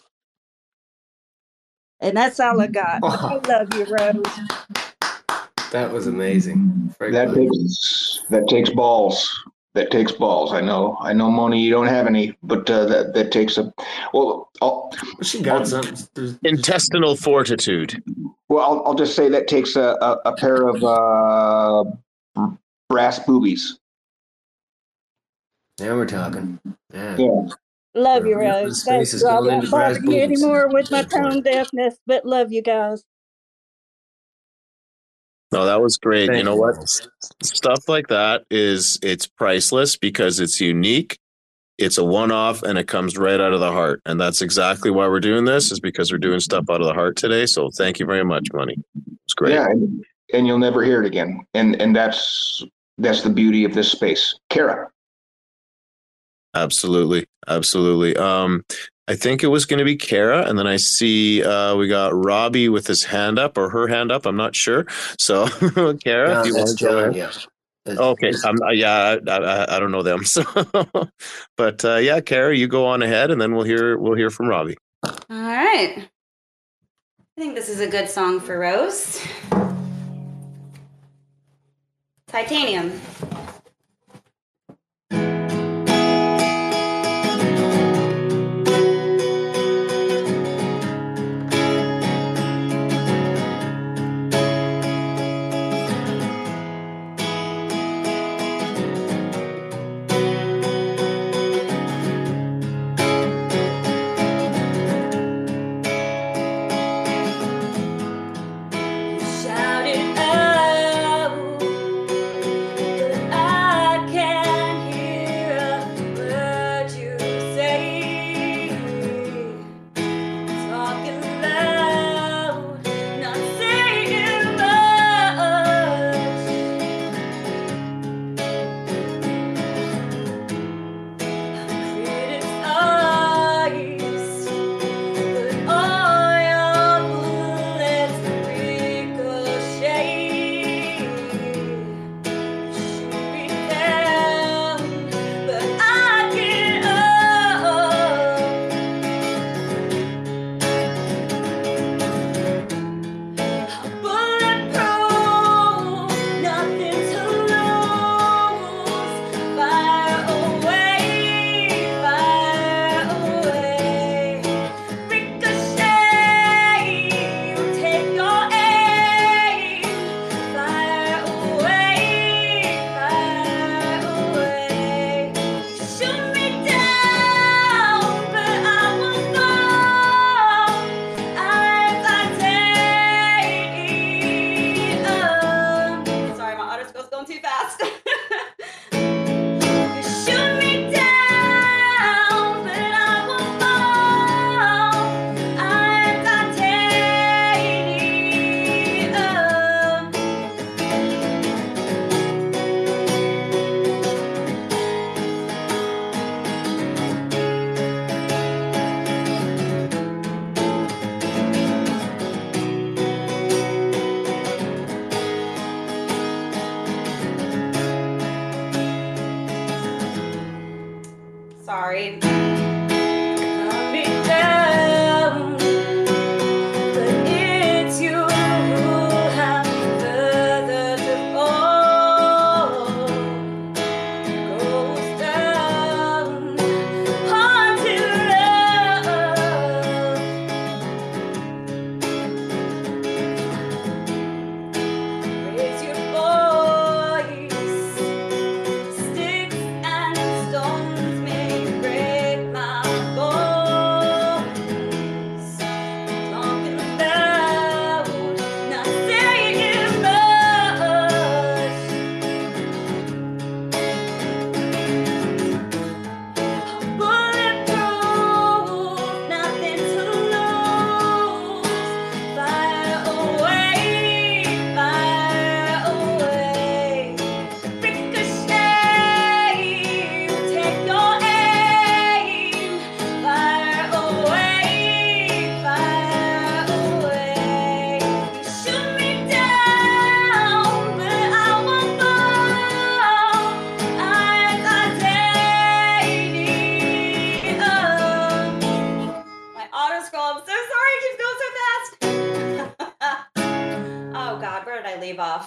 And that's all I got. I love you, Rose.
That was amazing.
That takes balls. That takes balls. I know, Moni, you don't have any, but that takes a
she got some
intestinal fortitude.
Well, I'll just say that takes a pair of brass boobies.
Now we're talking. Yeah.
Love you, Rose.
Space
Thank
is
you. I
going
won't
into brass
bother you
boobies.
anymore with my tone deafness, but love you guys.
No, that was great.
Thank
you know
you,
what?
Rose.
Stuff like that it's priceless because it's unique. It's a one-off and it comes right out of the heart. And that's exactly why we're doing this, is because we're doing stuff out of the heart today. So thank you very much, Money. It's great.
Yeah, and you'll never hear it again. And that's the beauty of this space. Kara.
Absolutely. I think it was going to be Kara, and then I see we got Robbie with his hand up or her hand up. I'm not sure. So, Kara, if you want to go ahead.
Yeah.
Okay. I don't know them. So, but yeah, Kara, you go on ahead, and then we'll hear from Robbie.
All right. I think this is a good song for Rose. Titanium. Shouted out that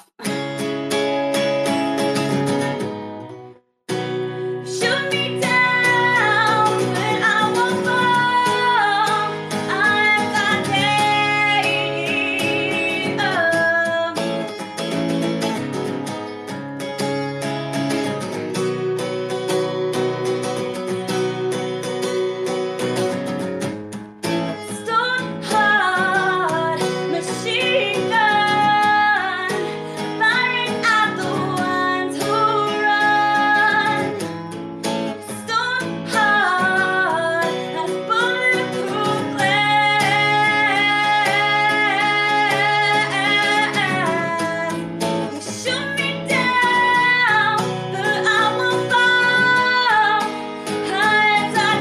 off. Shoot me down, but I won't fall. I'm titanium. Stone heart, machine gun, firing at the ones who run. Stone heart, has bulletproof glass. You shoot me down, but I won't fall. I'm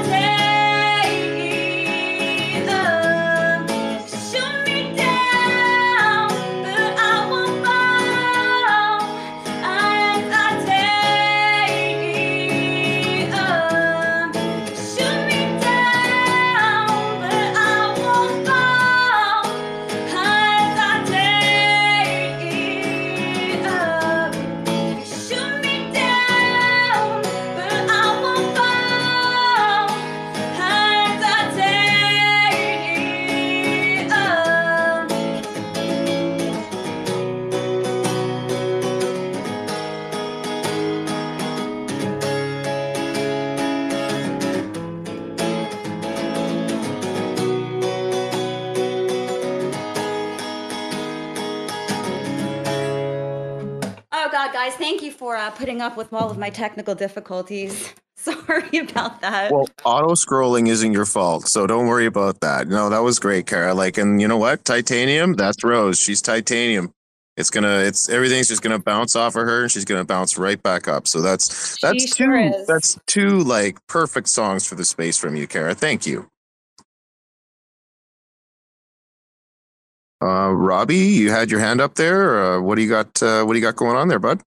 titanium. Shoot me down, but I won't fall. I'm titanium. Shoot me down, but I won't fall. I'm titanium. Shoot me down, but I won't fall. I'm titanium. Oh God, guys, thank you for putting up with all of my technical difficulties. Sorry about that.
Well, auto scrolling isn't your fault, so don't worry about that. No, that was great, Kara. Like, and you know what? Titanium, that's Rose. She's titanium. Everything's just gonna bounce off of her, and she's gonna bounce right back up. So that's
She sure is.
that's two like perfect songs for the space from you, Kara. Thank you. Robbie, you had your hand up there. What do you got? What do you got going on there, bud?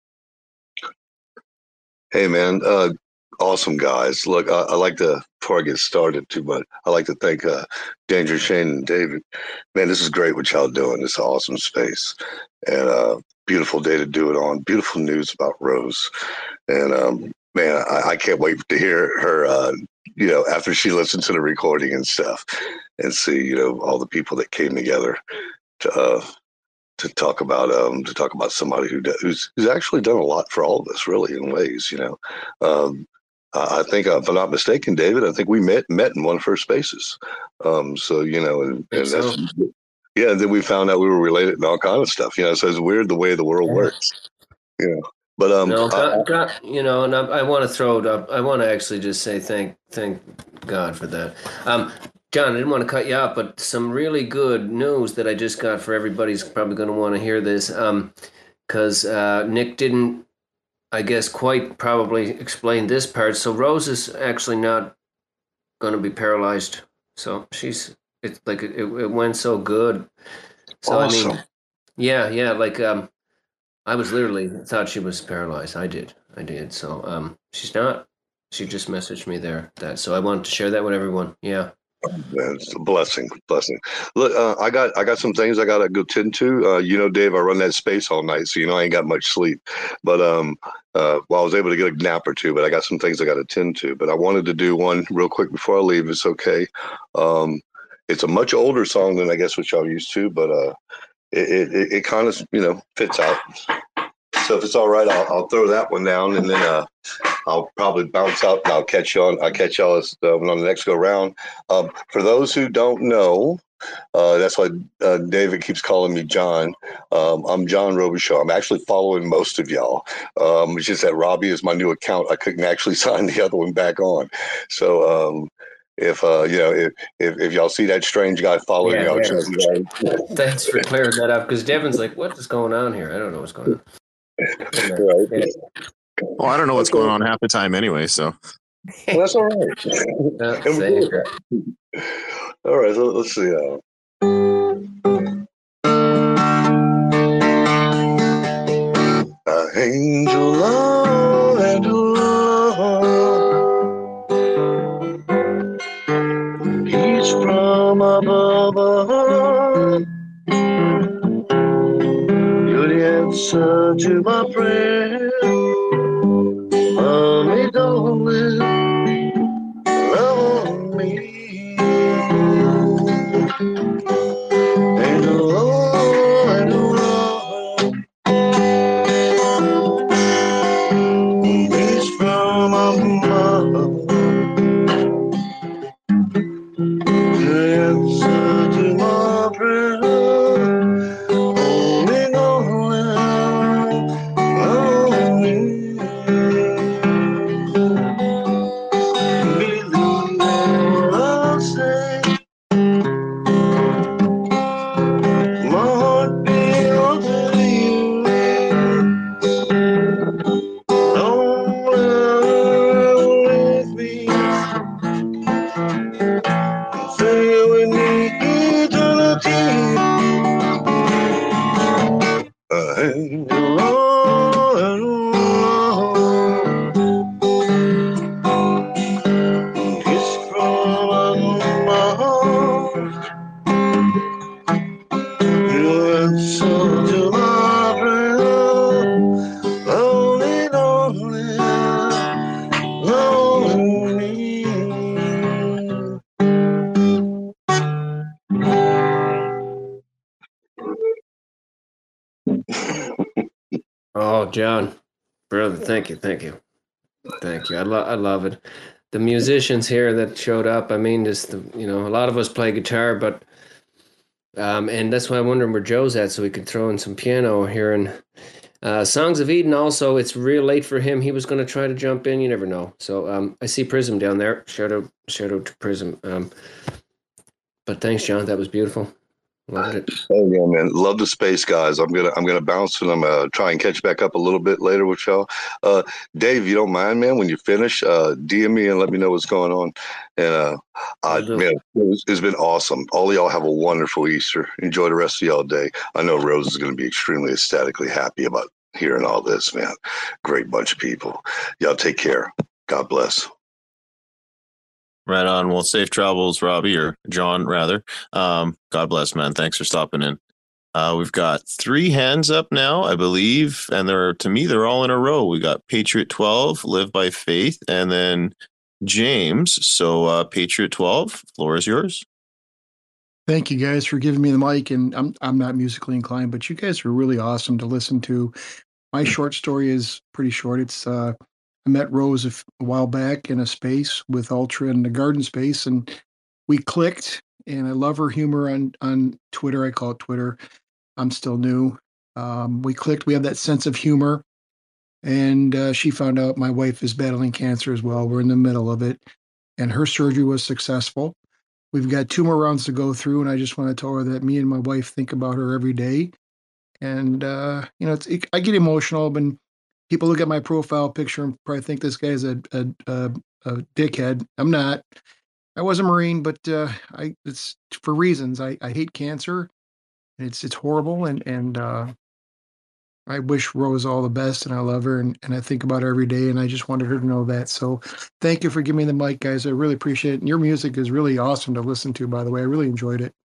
Hey, man. Awesome guys. Look, I like to, before I get started too much, I like to thank Danger, Shane, and David. Man, this is great what y'all doing. It's an awesome space. And beautiful day to do it on. Beautiful news about Rose. And man, I can't wait to hear her, after she listens to the recording and stuff and see, all the people that came together to talk about somebody who's actually done a lot for all of us, really, in ways. I think, if I'm not mistaken, David, I think we met in one of her spaces. And that's and then we found out we were related and all kind of stuff. So it's weird the way the world works. But
and I want to throw it up. I want to actually just say thank God for that. John, I didn't want to cut you off, but some really good news that I just got for everybody's probably going to want to hear this, because Nick didn't, I guess, quite probably explain this part. So Rose is actually not going to be paralyzed. So it went so good. So
awesome.
I mean, I was literally thought she was paralyzed. I did. So she's not. She just messaged me there so I wanted to share that with everyone. Yeah.
Man, it's a blessing. Look, I got some things I gotta go tend to. Dave, I run that space all night, so I ain't got much sleep. But I was able to get a nap or two, but I got some things I got to tend to. But I wanted to do one real quick before I leave. It's okay. It's a much older song than I guess what y'all used to, but it kind of fits out. So if it's all right, I'll throw that one down, and then I'll probably bounce out, and I'll catch y'all on the next go round. For those who don't know, that's why David keeps calling me John. I'm John Robichaud. I'm actually following most of y'all. It's just that Robbie is my new account. I couldn't actually sign the other one back on. So if y'all see that strange guy following me, I'll just
Thanks for clearing that up, because Devin's like, what is going on here? I don't know what's going on.
Right.
Well, I don't know what's going on half the time anyway, so.
Well, that's all right. All right, so let's see. Angel love and love, peace from above, you're the answer
answer to my prayer. Love me, darling, love me. And it's from my mother. The answer to my prayer. Only darling, love me. Believe what I say. My heart belongs to you. Don't ever leave me. Stay with me eternity. Hang around. It's from my heart. You answer to my prayer. Lonely, lonely, lonely.
Oh, John, brother, thank you. I love it. The musicians here that showed up. I mean, just a lot of us play guitar, but and that's why I'm wondering where Joe's at, so we could throw in some piano here. And Songs of Eden. Also, it's real late for him. He was going to try to jump in. You never know. So I see Prism down there. Shout out to Prism. But thanks, John. That was beautiful. Loved it.
Oh yeah, man. Love the space, guys. I'm gonna bounce and I'm gonna try and catch back up a little bit later with y'all. Dave, you don't mind, man, when you finish, DM me and let me know what's going on. And man, it's been awesome. All of y'all have a wonderful Easter. Enjoy the rest of y'all day. I know Rose is gonna be extremely ecstatically happy about hearing all this, man. Great bunch of people. Y'all take care. God bless.
Right on. Well, safe travels, Robbie, or John, rather. God bless, man. Thanks for stopping in. We've got 3 hands up now, I believe, and they're all in a row. We got Patriot 12, Live by Faith, and then James. So, Patriot 12, floor is yours.
Thank you guys for giving me the mic, and I'm not musically inclined, but you guys are really awesome to listen to. My short story is pretty short. It's I met Rose a while back in a space with Ultra in the garden space, and we clicked. And I love her humor on Twitter. I call it Twitter. I'm still new. We clicked. We have that sense of humor, and she found out my wife is battling cancer as well. We're in the middle of it, and her surgery was successful. We've got 2 more rounds to go through, and I just want to tell her that me and my wife think about her every day. And I get emotional when people look at my profile picture and probably think this guy's a dickhead. I'm not. I was a Marine, but it's for reasons. I hate cancer. It's horrible, and I wish Rose all the best, and I love her, and I think about her every day, and I just wanted her to know that. So thank you for giving me the mic, guys. I really appreciate it. And your music is really awesome to listen to, by the way. I really enjoyed it.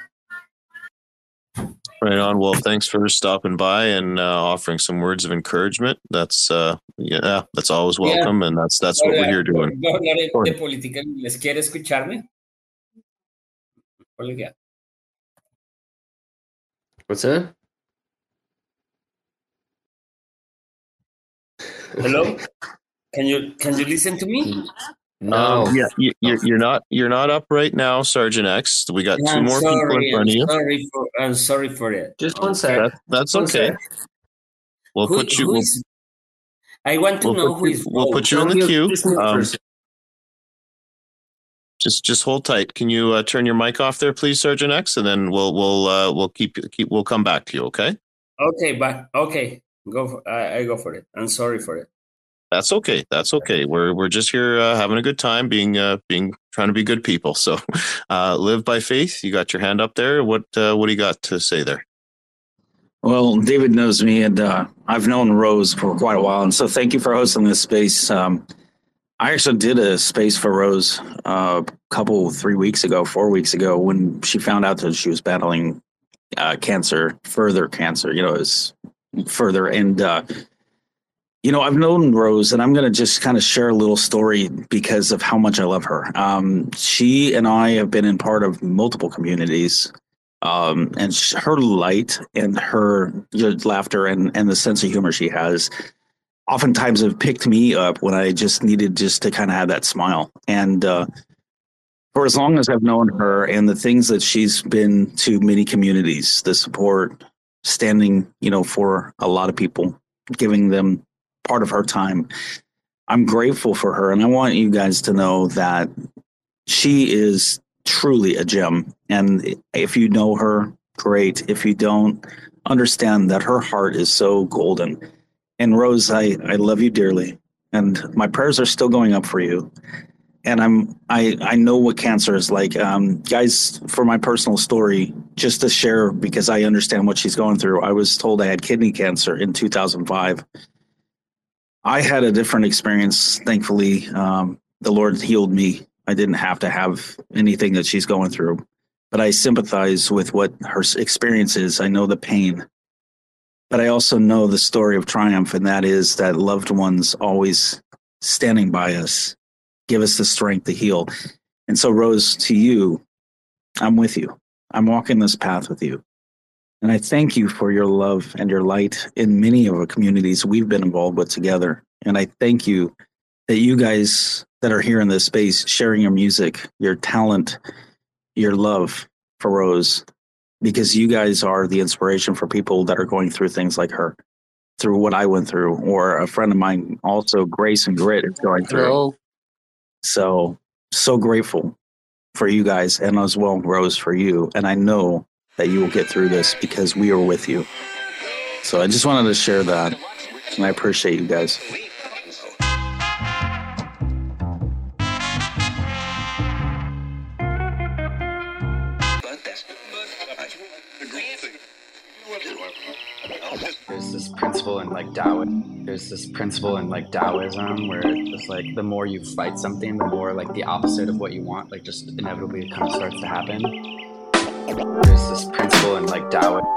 Right on. Well, thanks for stopping by and offering some words of encouragement. That's that's always welcome, and that's what we're here doing.
¿Voy a hablar de política en inglés? ¿Quiere escucharme? Olivia.
What's that?
Hello? Can you listen to me?
No.
You're not up right now, Sergeant X. We got 2 more people in front of you.
I'm sorry for it.
Just one sec.
That's okay. We'll put you.
I want to know who is.
We'll put you in the queue. Just hold tight. Can you turn your mic off there, please, Sergeant X, and then we'll come back to you. Okay.
Okay. I go for it. I'm sorry for it.
That's okay. We're just here having a good time, being trying to be good people. So, Live by Faith. You got your hand up there. What do you got to say there?
Well, David knows me, and I've known Rose for quite a while, and so thank you for hosting this space. I actually did a space for Rose 4 weeks ago, when she found out that she was battling further cancer. You know, it was further. And, I've known Rose, and I'm going to just kind of share a little story because of how much I love her. She and I have been in part of multiple communities, and her light and her laughter and the sense of humor she has oftentimes have picked me up when I just needed to kind of have that smile. And for as long as I've known her and the things that she's been to many communities, the support, standing, for a lot of people, giving them part of her time, I'm grateful for her. And I want you guys to know that she is truly a gem. And if you know her, great. If you don't, understand that her heart is so golden. And Rose, I love you dearly. And my prayers are still going up for you. And I know what cancer is like. Guys, for my personal story, just to share, because I understand what she's going through, I was told I had kidney cancer in 2005. I had a different experience. Thankfully, the Lord healed me. I didn't have to have anything that she's going through, but I sympathize with what her experience is. I know the pain, but I also know the story of triumph, and that is that loved ones always standing by us, give us the strength to heal. And so, Rose, to you, I'm with you. I'm walking this path with you. And I thank you for your love and your light in many of the communities we've been involved with together. And I thank you that you guys that are here in this space, sharing your music, your talent, your love for Rose, because you guys are the inspiration for people that are going through things like her, through what I went through, or a friend of mine, also Grace and Grit, is going through.
Hello.
So grateful for you guys, and as well, Rose, for you. And I know that you will get through this because we are with you. So I just wanted to share that, and I appreciate you guys.
There's this principle in Taoism where it's like the more you fight something, the more like the opposite of what you want, like just inevitably it kind of starts to happen. There's this principle in like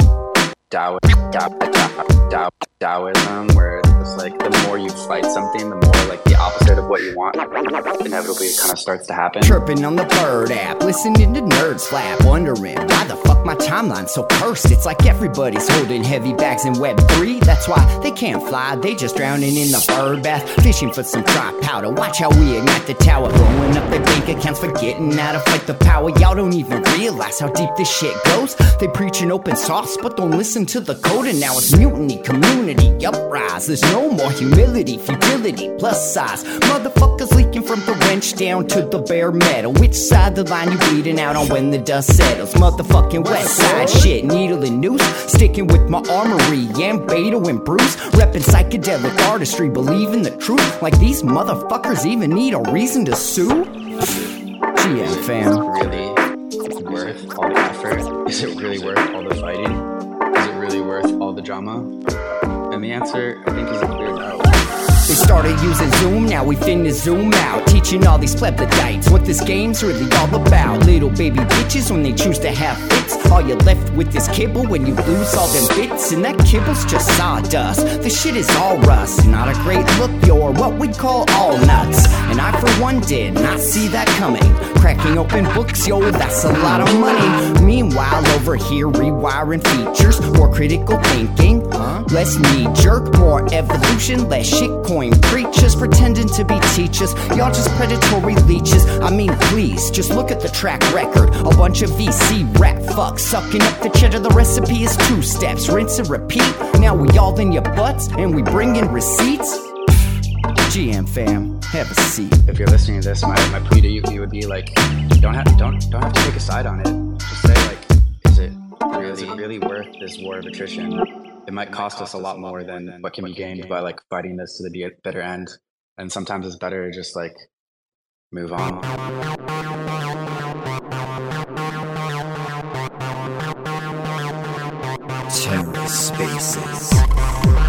Taoism where it's like the more you fight something, the more like the opposite of what you want, inevitably it kind of starts to happen.
Chirping on the Bird app, listening to nerds flap, wondering why the fuck my timeline's so cursed. It's like everybody's holding heavy bags in Web3. That's why they can't fly, they just drowning in the bird bath, fishing for some dry powder. Watch how we ignite the tower, blowing up their bank accounts, forgetting how to fight the power. Y'all don't even realize how deep this shit goes. They preaching open source, but don't listen to the code. And now it's mutiny, community, uprise. There's no more humility, futility, plus size. Motherfuckers leaking from the wrench down to the bare metal. Which side the line you bleeding out on when the dust settles? Motherfucking west side shit, needle and noose. Sticking with my armory, and Beto and Bruce. Reppin' psychedelic artistry, believing the truth. Like these motherfuckers even need a reason to sue? GM fam.
Really worth all the effort? Is it really worth all the fighting? Is it really worth all the drama? And the answer, I think, is a clear no.
They started using Zoom, now we finna zoom out. Teaching all these plebiscites what this game's really all about. Little baby bitches when they choose to have fits. All you're left with is kibble when you lose all them bits. And that kibble's just sawdust, this shit is all rust. Not a great look, you're what we'd call all nuts. And I for one did not see that coming. Cracking open books, yo, that's a lot of money. Meanwhile over here rewiring features. More critical thinking, less knee-jerk. More evolution, less shitcoin preachers pretending to be teachers. Y'all just predatory leeches. I mean, please, just look at the track record. A bunch of VC rap fucks sucking up the cheddar. The recipe is 2 steps, rinse and repeat. Now we all in your butts and we bring in receipts. GM fam, have a seat.
If you're listening to this, my plea to you would be like, don't have to take a side on it. Just say like, is it really worth this war of attrition? It might cost us a lot more than what can be gained by like fighting this to the bitter end. And sometimes it's better to just like move on.
TerraSpaces.